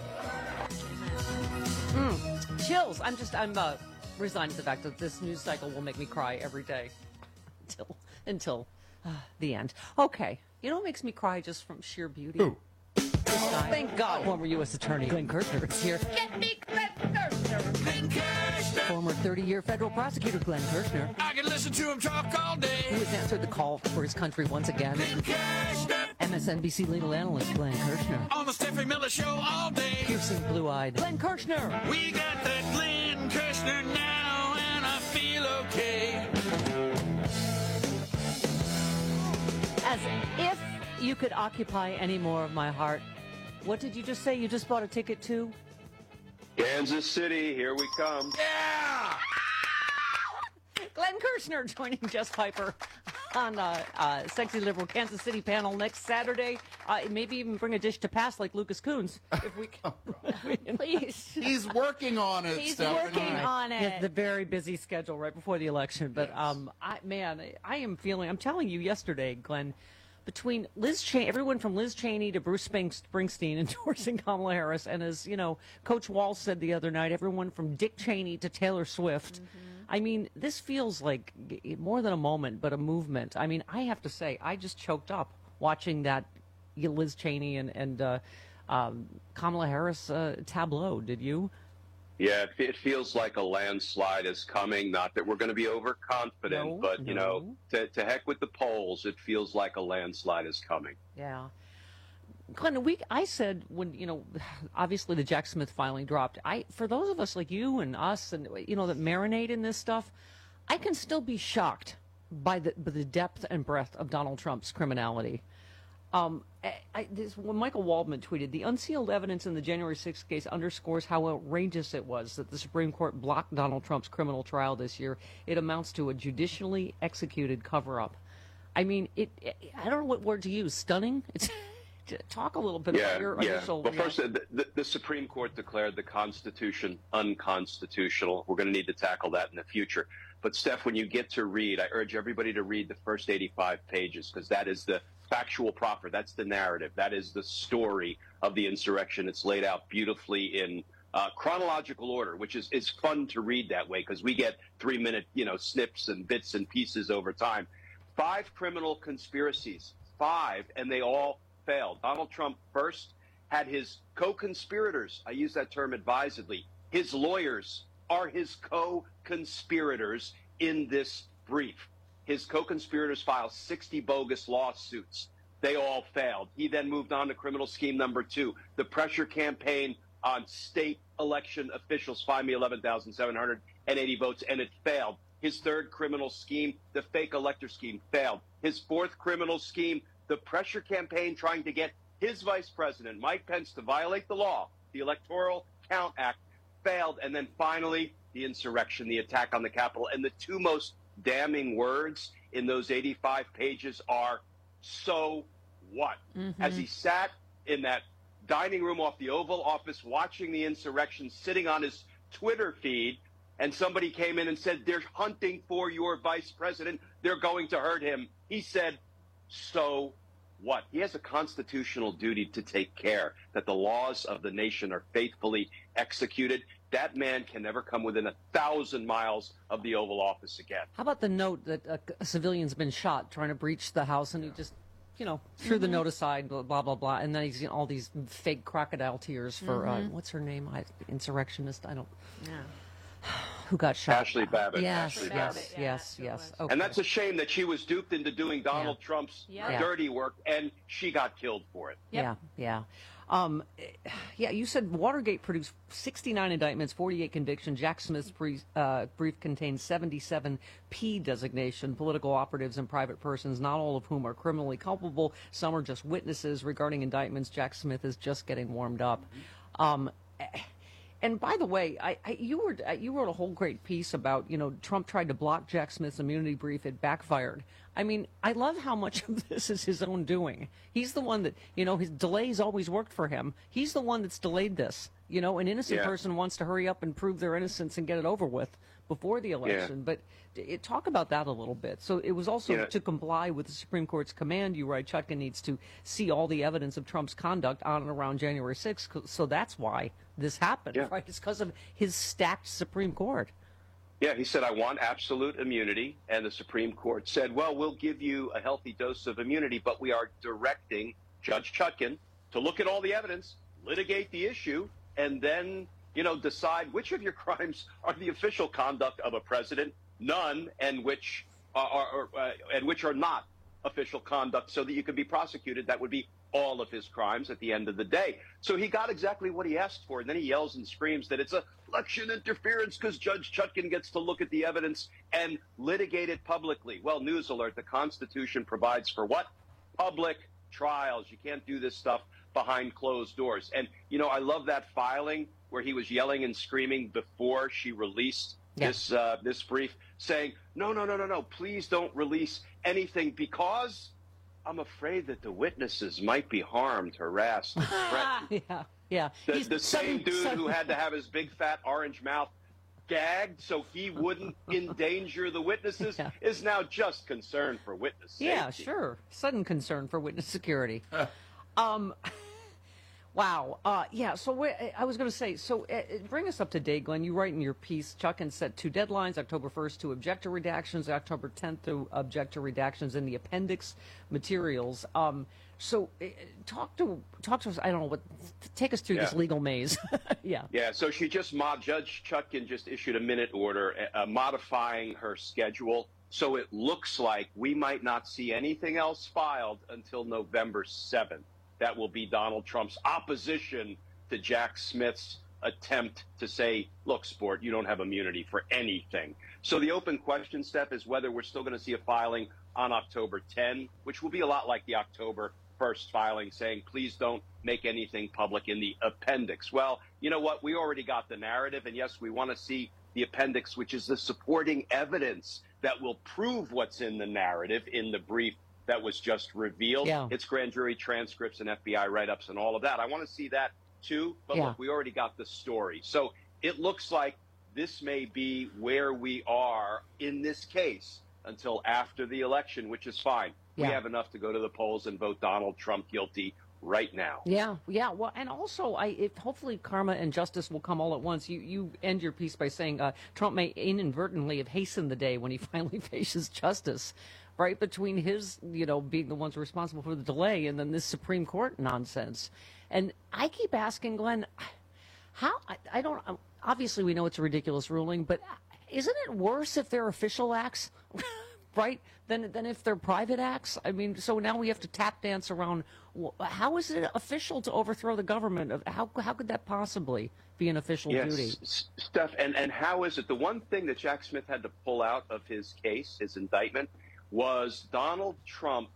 Chills. I'm resigned to the fact that this news cycle will make me cry every day until the end. Okay. You know what makes me cry just from sheer beauty? Who? Thank God former U.S. Attorney Glenn Kirshner is here. Get me Glenn Kirshner. Glenn Kirshner. Former 30-year federal prosecutor Glenn Kirshner. I can listen to him talk all day. Who has answered the call for his country once again. Glenn Kirshner. MSNBC legal analyst Glenn Kirshner. On the Stephanie Miller Show all day. Piercing blue-eyed Glenn Kirshner. We got that Glenn Kirshner now, and I feel okay. As if you could occupy any more of my heart. What did you just say? You just bought a ticket to? Kansas City, here we come. Yeah! Glenn Kirshner joining Jess Piper on Sexy Liberal Kansas City panel next Saturday. Maybe even bring a dish to pass like Lucas Coons. If we can. Please. He's working on it, He's Stephanie. working on it. He has the very busy schedule right before the election. But, I am feeling, I'm telling you yesterday, Glenn, between everyone from Liz Cheney to Bruce Springsteen endorsing Kamala Harris, and as Coach Wall said the other night, everyone from Dick Cheney to Taylor Swift. Mm-hmm. I mean, this feels like more than a moment, but a movement. I mean, I have to say, I just choked up watching that Liz Cheney and Kamala Harris tableau. Did you? Yeah, it feels like a landslide is coming. Not that we're going to be overconfident, but, to heck with the polls, it feels like a landslide is coming. Yeah. Glenn, I said when, obviously the Jack Smith filing dropped, for those of us like you and us and, that marinate in this stuff, I can still be shocked by the depth and breadth of Donald Trump's criminality. When Michael Waldman tweeted, the unsealed evidence in the January 6th case underscores how outrageous it was that the Supreme Court blocked Donald Trump's criminal trial this year. It amounts to a judicially executed cover-up. I mean, I don't know what word to use. Stunning? Talk a little bit about your initial... Well, first, the Supreme Court declared the Constitution unconstitutional. We're going to need to tackle that in the future. But, Steph, when you get to read, I urge everybody to read the first 85 pages, because that is the factual proffer. That's the narrative. That is the story of the insurrection. It's laid out beautifully in chronological order, which is fun to read that way, because we get 3-minute, snips and bits and pieces over time. 5 criminal conspiracies, 5, and they all failed. Donald Trump first had his co-conspirators. I use that term advisedly. His lawyers are his co-conspirators in this brief. His co-conspirators filed 60 bogus lawsuits. They all failed. He then moved on to criminal scheme number 2, the pressure campaign on state election officials, find me 11,780 votes, and it failed. His third criminal scheme, the fake elector scheme, failed. His fourth criminal scheme, the pressure campaign trying to get his vice president, Mike Pence, to violate the law, the Electoral Count Act, failed. And then finally, the insurrection, the attack on the Capitol. And the 2 most damning words in those 85 pages are, so what? Mm-hmm. As he sat in that dining room off the Oval Office watching the insurrection, sitting on his Twitter feed, and somebody came in and said, they're hunting for your vice president. They're going to hurt him. He said, so what? He has a constitutional duty to take care that the laws of the nation are faithfully executed. That man can never come within 1,000 miles of the Oval Office again. How about the note that a civilian's been shot trying to breach the house, and he just, threw the note aside, blah, blah, blah, and then he's all these fake crocodile tears for, what's her name? Insurrectionist? I don't... Yeah. Who got shot? Ashley Babbitt. Yes. Okay. And that's a shame that she was duped into doing Donald Trump's dirty work, and she got killed for it. Yep. Yeah. You said Watergate produced 69 indictments, 48 convictions. Jack Smith's brief contains 77 P designation, political operatives and private persons, not all of whom are criminally culpable. Some are just witnesses regarding indictments. Jack Smith is just getting warmed up. And by the way, you wrote a whole great piece about, Trump tried to block Jack Smith's immunity brief. It backfired. I mean, I love how much of this is his own doing. He's the one that, his delays always worked for him. He's the one that's delayed this. An innocent person wants to hurry up and prove their innocence and get it over with before the election. But talk about that a little bit. So it was also to comply with the Supreme Court's command. You write, Chutkan needs to see all the evidence of Trump's conduct on and around January 6th. So that's why this happened, right? It's because of his stacked Supreme Court. Yeah, he said, I want absolute immunity. And the Supreme Court said, well, we'll give you a healthy dose of immunity, but we are directing Judge Chutkan to look at all the evidence, litigate the issue, and then, decide which of your crimes are the official conduct of a president, none, and which are not official conduct, so that you can be prosecuted. That would be all of his crimes at the end of the day. So he got exactly what he asked for, and then he yells and screams that it's election interference because Judge Chutkan gets to look at the evidence and litigate it publicly. Well, news alert, the Constitution provides for what? Public trials. You can't do this stuff behind closed doors. And, I love that filing where he was yelling and screaming before she released this brief, saying, no, please don't release anything because I'm afraid that the witnesses might be harmed, harassed, threatened. The same dude who had to have his big fat orange mouth gagged so he wouldn't endanger the witnesses is now just concerned for witness safety. Yeah, sure. Sudden concern for witness security. Wow. So I was going to say, bring us up to date, Glenn. You write in your piece, Chutkan set 2 deadlines, October 1st to object to redactions, October 10th to object to redactions in the appendix materials. Talk to us, I don't know, take us through this legal maze. Yeah, so Judge Chutkan just issued a minute order modifying her schedule. So it looks like we might not see anything else filed until November 7th. That will be Donald Trump's opposition to Jack Smith's attempt to say, look, sport, you don't have immunity for anything. So the open question, Steph, is whether we're still going to see a filing on October 10, which will be a lot like the October 1st filing saying, please don't make anything public in the appendix. Well, you know what? We already got the narrative. And yes, we want to see the appendix, which is the supporting evidence that will prove what's in the narrative in the brief that was just revealed. It's grand jury transcripts and FBI write-ups and all of that. I want to see that too, but look, we already got the story. So it looks like this may be where we are in this case until after the election, which is fine. We have enough to go to the polls and vote Donald Trump guilty right now. Yeah. Well, and also, hopefully karma and justice will come all at once. You end your piece by saying Trump may inadvertently have hastened the day when he finally faces justice. Right, between his, being the ones responsible for the delay and then this Supreme Court nonsense. And I keep asking, Glenn, how, I don't, obviously we know it's a ridiculous ruling, but isn't it worse if they're official acts, right, than if they're private acts? I mean, so now we have to tap dance around, how is it official to overthrow the government? How could that possibly be an official duty? Steph, and how is it? The one thing that Jack Smith had to pull out of his case, his indictment, was Donald Trump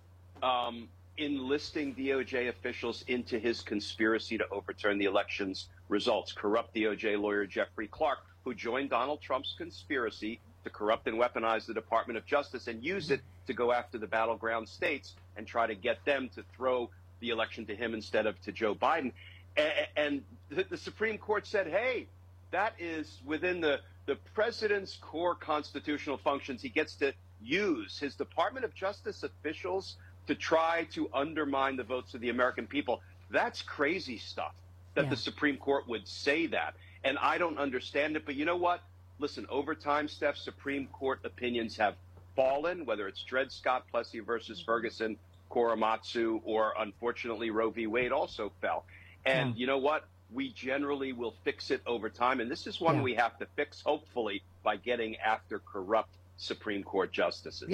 enlisting DOJ officials into his conspiracy to overturn the election's results. Corrupt DOJ lawyer Jeffrey Clark, who joined Donald Trump's conspiracy to corrupt and weaponize the Department of Justice and use it to go after the battleground states and try to get them to throw the election to him instead of to Joe Biden. And the Supreme Court said, hey, that is within the president's core constitutional functions. He gets to use his Department of Justice officials to try to undermine the votes of the American people. That's crazy stuff that the Supreme Court would say that. And I don't understand it. But you know what? Listen, over time, Steph, Supreme Court opinions have fallen, whether it's Dred Scott, Plessy versus Ferguson, Korematsu, or unfortunately Roe v. Wade also fell. And you know what? We generally will fix it over time. And this is one we have to fix, hopefully, by getting after corrupt Supreme Court justices.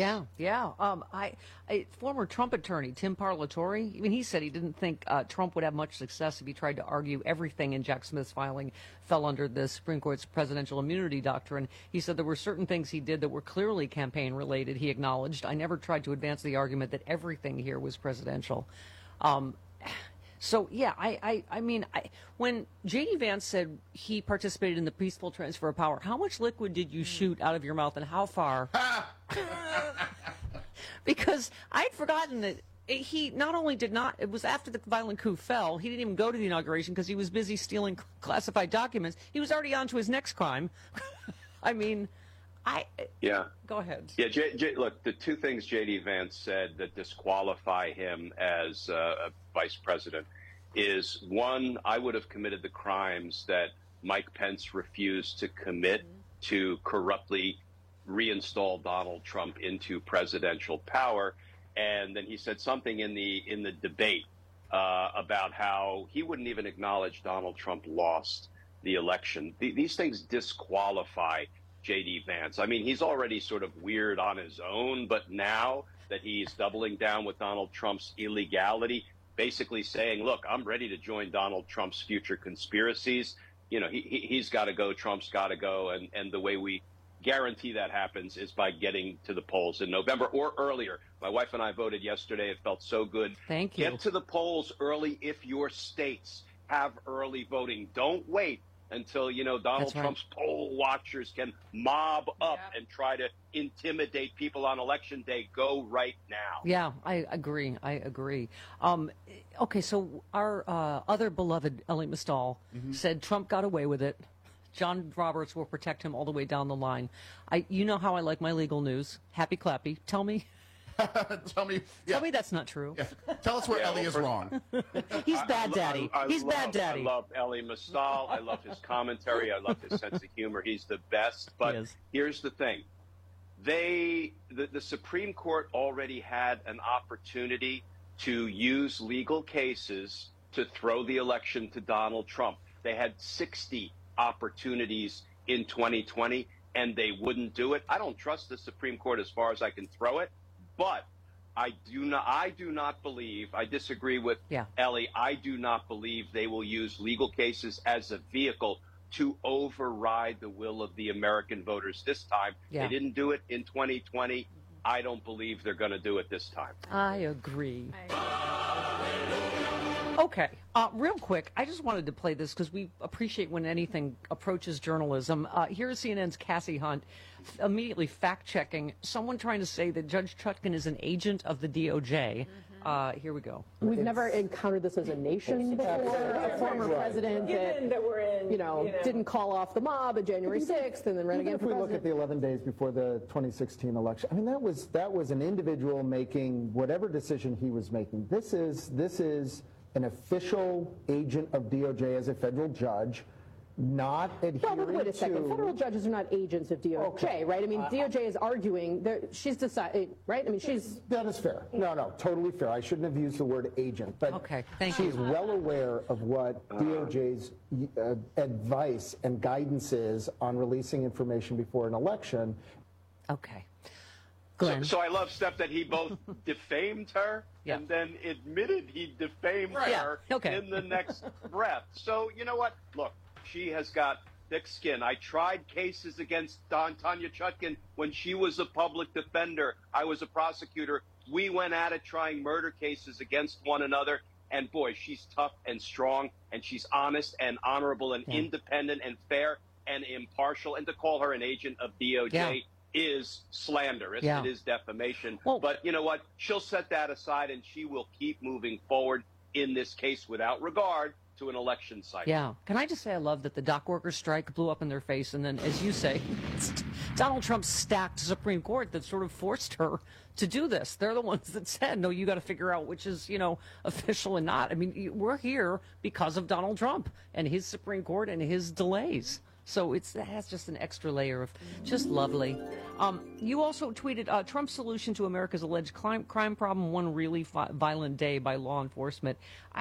Former Trump attorney Tim Parlatore, I mean, he said he didn't think Trump would have much success if he tried to argue everything in Jack Smith's filing fell under the Supreme Court's presidential immunity doctrine. He said there were certain things he did that were clearly campaign related. He acknowledged, I never tried to advance the argument that everything here was presidential. So, yeah, I mean, when J.D. Vance said he participated in the peaceful transfer of power, how much liquid did you shoot out of your mouth and how far? Because I'd forgotten that he not only did not, it was after the violent coup fell, he didn't even go to the inauguration because he was busy stealing classified documents. He was already on to his next crime. I mean, Go ahead. Yeah, look, the two things J.D. Vance said that disqualify him as a vice president is, one, I would have committed the crimes that Mike Pence refused to commit to corruptly reinstall Donald Trump into presidential power. And then he said something in the debate about how he wouldn't even acknowledge Donald Trump lost the election. These things disqualify J.D. Vance. I mean, he's already sort of weird on his own, but now that he's doubling down with Donald Trump's illegality, basically saying, look, I'm ready to join Donald Trump's future conspiracies. You know, he's got to go, Trump's got to go, and the way we guarantee that happens is by getting to the polls in November or earlier. My wife and I voted yesterday. It felt so good. Thank you. Get to the polls early if your states have early voting. Don't wait until, Donald Trump's poll watchers can mob up and try to intimidate people on Election Day. Go right now. Yeah, I agree. Okay, so our other beloved Elie Mystal said Trump got away with it. John Roberts will protect him all the way down the line. You know how I like my legal news. Happy clappy. Tell me. Tell me that's not true. Yeah. Tell us where Elie is wrong. He's bad daddy. He's bad daddy. I love Elie Mystal. I love his commentary. I love his sense of humor. He's the best. But here's the thing. The Supreme Court already had an opportunity to use legal cases to throw the election to Donald Trump. They had 60 opportunities in 2020, and they wouldn't do it. I don't trust the Supreme Court as far as I can throw it. But I do not believe, I disagree with Elie, I do not believe they will use legal cases as a vehicle to override the will of the American voters this time. They didn't do it in 2020. I don't believe they're going to do it this time. I agree. Okay, real quick, I just wanted to play this because we appreciate when anything approaches journalism. Here's CNN's Cassie Hunt immediately fact-checking someone trying to say that Judge Chutkan is an agent of the DOJ. Here we go. We've never encountered this as a nation before. A former president that didn't call off the mob on January 6th and then ran again for president. If we look at the 11 days before the 2016 election, I mean, that was an individual making whatever decision he was making. This is an official agent of DOJ as a federal judge, not adhering to... Well, wait a second. Federal judges are not agents of DOJ, right? I mean, DOJ is arguing. She's decided, right? I mean, she's... That is fair. No, totally fair. I shouldn't have used the word agent, but she's well aware of what DOJ's advice and guidance is on releasing information before an election. Okay. So I love, Steph, that he both defamed her and then admitted he defamed her in the next breath. So, you know what? Look, she has got thick skin. I tried cases against Tanya Chutkan when she was a public defender. I was a prosecutor. We went at it trying murder cases against one another. And, boy, she's tough and strong, and she's honest and honorable and independent and fair and impartial. And to call her an agent of DOJ is slanderous. It is defamation. But you know what? She'll set that aside, and she will keep moving forward in this case without regard to an election cycle. Yeah. Can I just say I love that the dock workers strike blew up in their face, and then, as you say, Donald Trump's stacked Supreme Court that sort of forced her to do this. They're the ones that said, no, you got to figure out which is, official and not. I mean, we're here because of Donald Trump and his Supreme Court and his delays. So it has just an extra layer of just lovely. You also tweeted Trump's solution to America's alleged crime problem, one really violent day by law enforcement.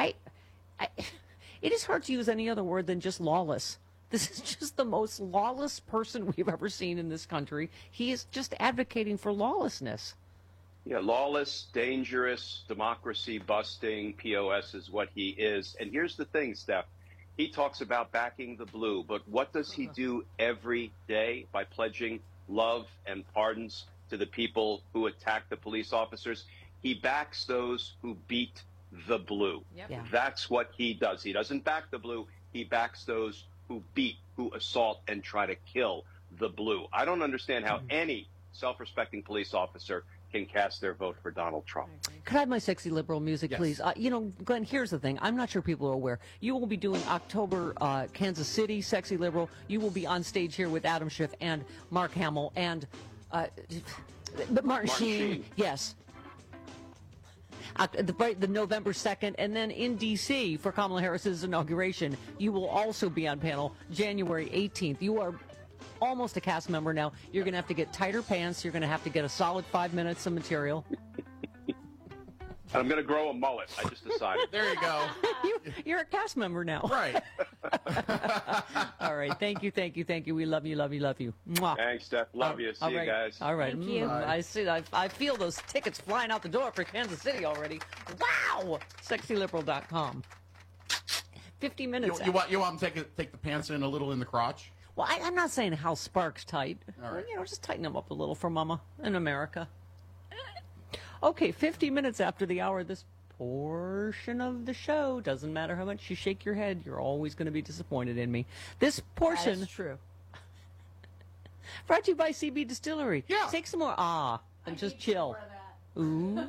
It is hard to use any other word than just lawless. This is just the most lawless person we've ever seen in this country. He is just advocating for lawlessness. Yeah, lawless, dangerous, democracy busting, POS is what he is. And here's the thing, Steph. He talks about backing the blue, but what does he do every day by pledging love and pardons to the people who attack the police officers? He backs those who beat the blue. Yep. Yeah. That's what he does. He doesn't back the blue. He backs those who beat, who assault, and try to kill the blue. I don't understand how any self-respecting police officer can cast their vote for Donald Trump. Could I have my sexy liberal music, please? Glenn, here's the thing. I'm not sure people are aware. You will be doing October Kansas City, Sexy Liberal. You will be on stage here with Adam Schiff and Mark Hamill and Martin Sheen. Yes. The November 2nd, and then in D.C. for Kamala Harris's inauguration, you will also be on panel January 18th. You are almost a cast member now. You're going to have to get tighter pants. You're going to have to get a solid 5 minutes of material. I'm going to grow a mullet. I just decided. There you go. You're a cast member now. Right. All right. Thank you. We love you. Mwah. Thanks, Steph. Love you. See you guys. All right. Thank you. I see. I feel those tickets flying out the door for Kansas City already. Wow. SexyLiberal.com. 50 minutes. You want them to take the pants in a little in the crotch? Well, I'm not saying House Sparks tight. All right. Just tighten them up a little for Mama in America. Okay, 50 minutes after the hour, this portion of the show, doesn't matter how much you shake your head, you're always going to be disappointed in me. This portion... That's true. Brought to you by CB Distillery. Yeah. Take some more and just chill. Ooh.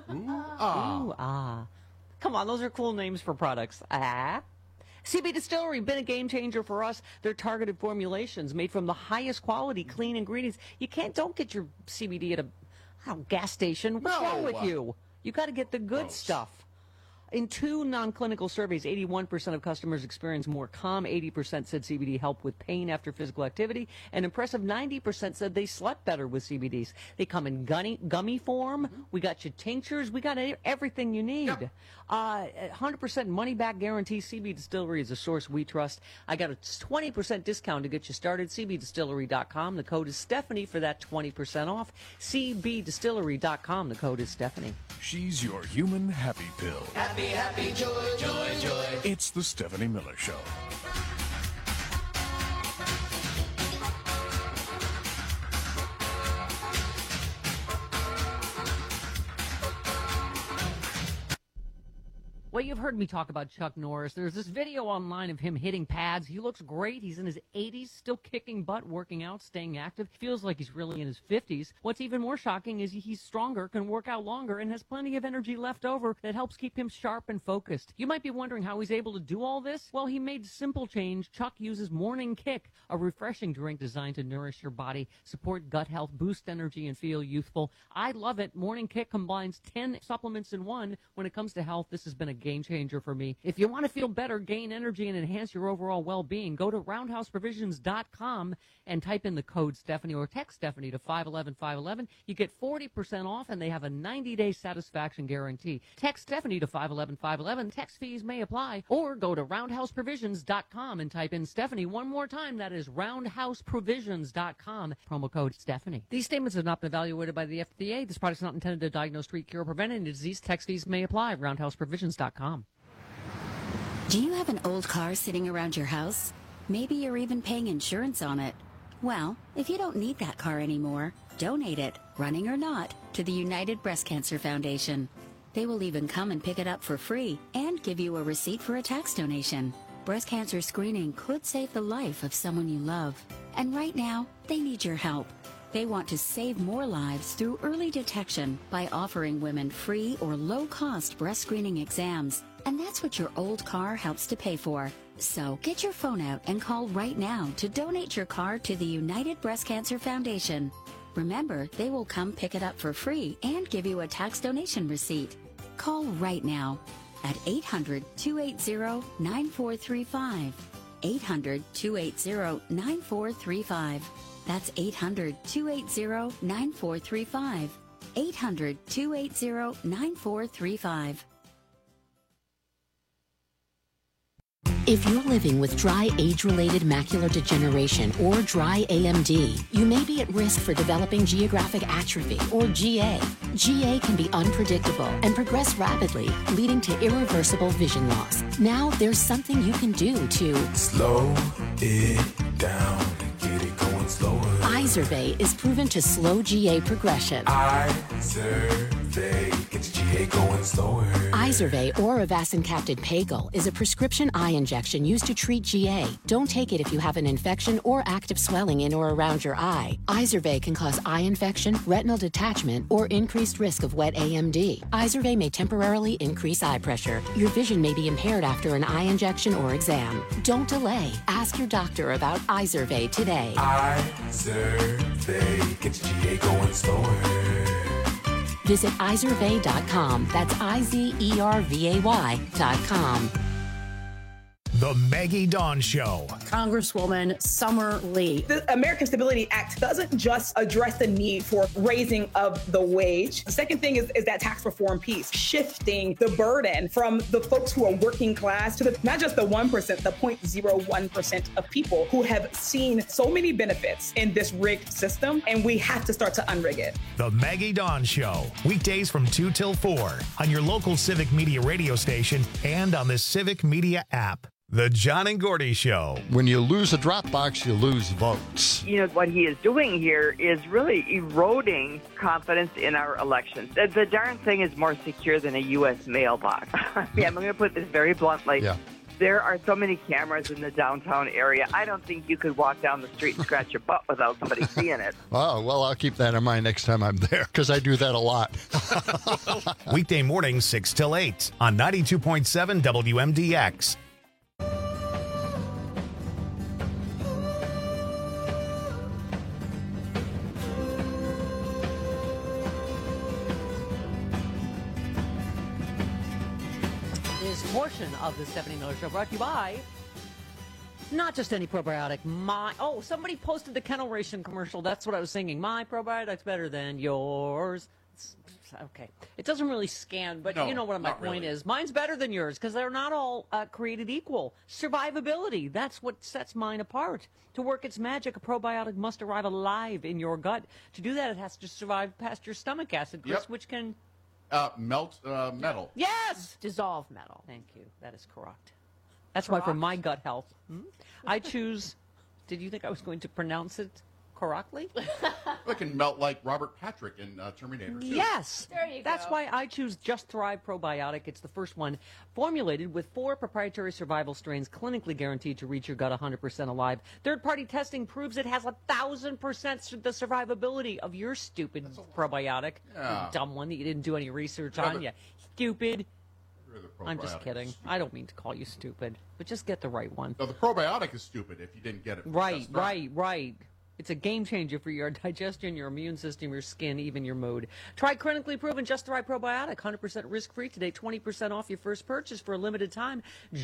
Come on, those are cool names for products. CB Distillery, been a game changer for us. Their targeted formulations made from the highest quality clean ingredients. Don't get your CBD at a gas station. What's wrong with you? You got to get the good stuff. In 2 non-clinical surveys, 81% of customers experienced more calm, 80% said CBD helped with pain after physical activity, and impressive 90% said they slept better with CBDs. They come in gummy form. We got you tinctures. We got everything you need. 100% money-back guarantee. CB Distillery is a source we trust. I got a 20% discount to get you started. CBDistillery.com. The code is Stephanie for that 20% off. CBDistillery.com. The code is Stephanie. She's your human happy pill. Happy, joy. It's the Stephanie Miller Show. Well, you've heard me talk about Chuck Norris. There's this video online of him hitting pads. He looks great. He's in his 80s, still kicking butt, working out, staying active. Feels like he's really in his 50s. What's even more shocking is he's stronger, can work out longer, and has plenty of energy left over that helps keep him sharp and focused. You might be wondering how he's able to do all this. Well, he made a simple change. Chuck uses Morning Kick, a refreshing drink designed to nourish your body, support gut health, boost energy, and feel youthful. I love it. Morning Kick combines 10 supplements in one. When it comes to health, this has been a game changer for me. If you want to feel better, gain energy, and enhance your overall well-being, go to roundhouseprovisions.com and type in the code Stephanie or text Stephanie to 511-511. You get 40% off, and they have a 90-day satisfaction guarantee. Text Stephanie to 511-511. Text fees may apply. Or go to roundhouseprovisions.com and type in Stephanie one more time. That is roundhouseprovisions.com. Promo code Stephanie. These statements have not been evaluated by the FDA. This product is not intended to diagnose, treat, cure, or prevent any disease. Text fees may apply. roundhouseprovisions.com. Do you have an old car sitting around your house? Maybe you're even paying insurance on it. Well, if you don't need that car anymore, donate it, running or not, to the United Breast Cancer Foundation. They will even come and pick it up for free and give you a receipt for a tax donation. Breast cancer screening could save the life of someone you love. And right now, they need your help. They want to save more lives through early detection by offering women free or low-cost breast screening exams. And that's what your old car helps to pay for. So get your phone out and call right now to donate your car to the United Breast Cancer Foundation. Remember, they will come pick it up for free and give you a tax donation receipt. Call right now at 800-280-9435. 800-280-9435. That's 800-280-9435. 800-280-9435. If you're living with dry age-related macular degeneration or dry AMD, you may be at risk for developing geographic atrophy or GA. GA can be unpredictable and progress rapidly, leading to irreversible vision loss. Now there's something you can do to slow it down, get it going slower. Izervay is proven to slow GA progression. Izervay gets GA GA going slower. Izervay or Avastin-capted Pagel is a prescription eye injection used to treat GA. Don't take it if you have an infection or active swelling in or around your eye. Izervay can cause eye infection, retinal detachment, or increased risk of wet AMD. Izervay may temporarily increase eye pressure. Your vision may be impaired after an eye injection or exam. Don't delay. Ask your doctor about Izervay today. Izervay gets GA going slower. Visit Izervay.com. That's IZERVAY.com. The Maggie Dawn Show. Congresswoman Summer Lee. The American Stability Act doesn't just address the need for raising of the wage. The second thing is that tax reform piece, shifting the burden from the folks who are working class to not just the 1%, the 0.01% of people who have seen so many benefits in this rigged system, and we have to start to unrig it. The Maggie Dawn Show. Weekdays from 2 till 4 on your local Civic Media radio station and on the Civic Media app. The John and Gordy Show. When you lose a drop box, you lose votes. You know, what he is doing here is really eroding confidence in our elections. The darn thing is more secure than a U.S. mailbox. I'm going to put this very bluntly. Yeah. There are so many cameras in the downtown area. I don't think you could walk down the street and scratch your butt without somebody seeing it. Oh, well, I'll keep that in mind next time I'm there, because I do that a lot. Weekday mornings, 6 till 8 on 92.7 WMDX. Portion of the Stephanie Miller Show brought to you by not just any probiotic. Somebody posted the Kennel Ration commercial. That's what I was singing. My probiotic's better than yours. Okay. It doesn't really scan, but you know what my point is. Mine's better than yours because they're not all created equal. Survivability, that's what sets mine apart. To work its magic, a probiotic must arrive alive in your gut. To do that, it has to survive past your stomach acid, Chris, which can... melt metal. Yes! Dissolve metal. Thank you. That is correct. That's why for my gut health, I choose... Did you think I was going to pronounce it correctly? It can melt like Robert Patrick in Terminator 2. Yes! There you go. That's why I choose Just Thrive Probiotic. It's the first one formulated with 4 proprietary survival strains clinically guaranteed to reach your gut 100% alive. Third-party testing proves it has 1,000% the survivability of your stupid probiotic. Yeah. You dumb one that you didn't do any research on. You stupid. I'm just kidding. I don't mean to call you stupid, but just get the right one. No, the probiotic is stupid if you didn't get it. Right. It's a game changer for your digestion, your immune system, your skin, even your mood. Try clinically proven Just Thrive Probiotic, 100% risk-free today, 20% off your first purchase for a limited time.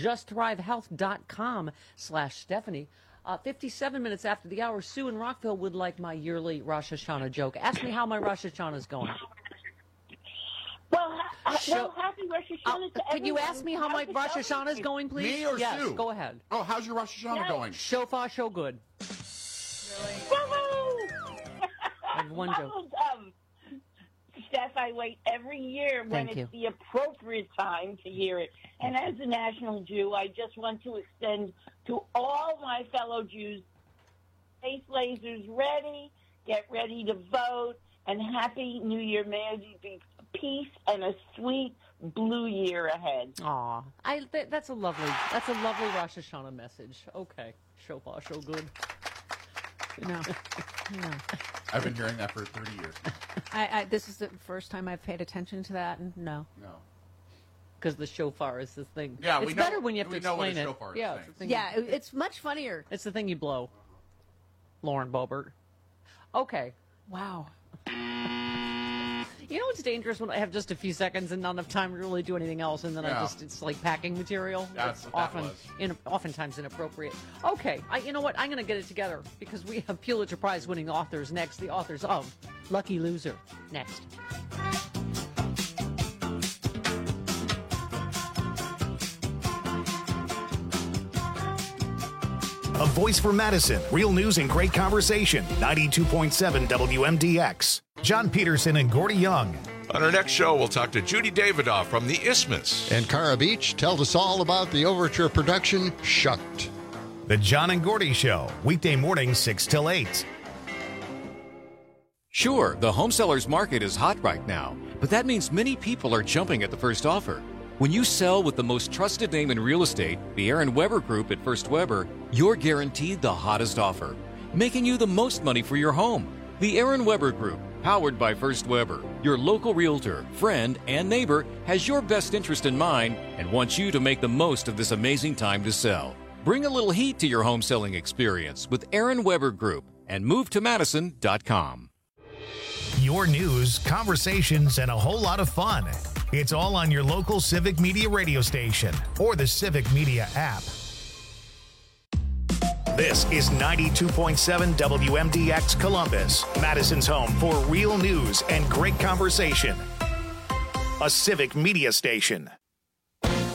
JustThriveHealth.com/Stephanie. 57 minutes after the hour, Sue in Rockville would like my yearly Rosh Hashanah joke. Ask me how my Rosh Hashanah is going. Well, happy Rosh Hashanah to everyone. Could you ask me how my Rosh Hashanah is going, please? Me or yes, Sue? Go ahead. Oh, how's your Rosh Hashanah going? Shofar, show good. I have one joke. Steph, I wait every year when it's the appropriate time to hear it. And as a national Jew, I just want to extend to all my fellow Jews, face lasers ready, get ready to vote, and Happy New Year. May it be peace and a sweet blue year ahead. Aw, that's a lovely Rosh Hashanah message. Okay, shofar, show good. No. I've been hearing that for 30 years. This is the first time I've paid attention to that, and no. Because the shofar is the thing. Yeah, it's better when you have to explain it. Yeah, it's much funnier. It's the thing you blow. Lauren Boebert. Okay. Wow. You know what's dangerous when I have just a few seconds and not enough time to really do anything else, and then it's like packing material. That's It's oftentimes inappropriate. Okay, you know what? I'm going to get it together because we have Pulitzer Prize winning authors next. The authors of Lucky Loser next. A voice for Madison. Real news and great conversation. 92.7 WMDX. John Peterson and Gordy Young. On our next show, we'll talk to Judy Davidoff from the Isthmus. And Cara Beach tells us all about the Overture production, Shucked. The John and Gordy Show. Weekday mornings, 6 till 8. Sure, the home seller's market is hot right now, but that means many people are jumping at the first offer. When you sell with the most trusted name in real estate, the Aaron Weber Group at First Weber, you're guaranteed the hottest offer, making you the most money for your home. The Aaron Weber Group, powered by First Weber, your local realtor, friend, and neighbor, has your best interest in mind and wants you to make the most of this amazing time to sell. Bring a little heat to your home selling experience with Aaron Weber Group and move to Madison.com. Your news, conversations, and a whole lot of fun. It's all on your local Civic Media radio station or the Civic Media app. This is 92.7 WMDX Columbus, Madison's home for real news and great conversation. A Civic Media station.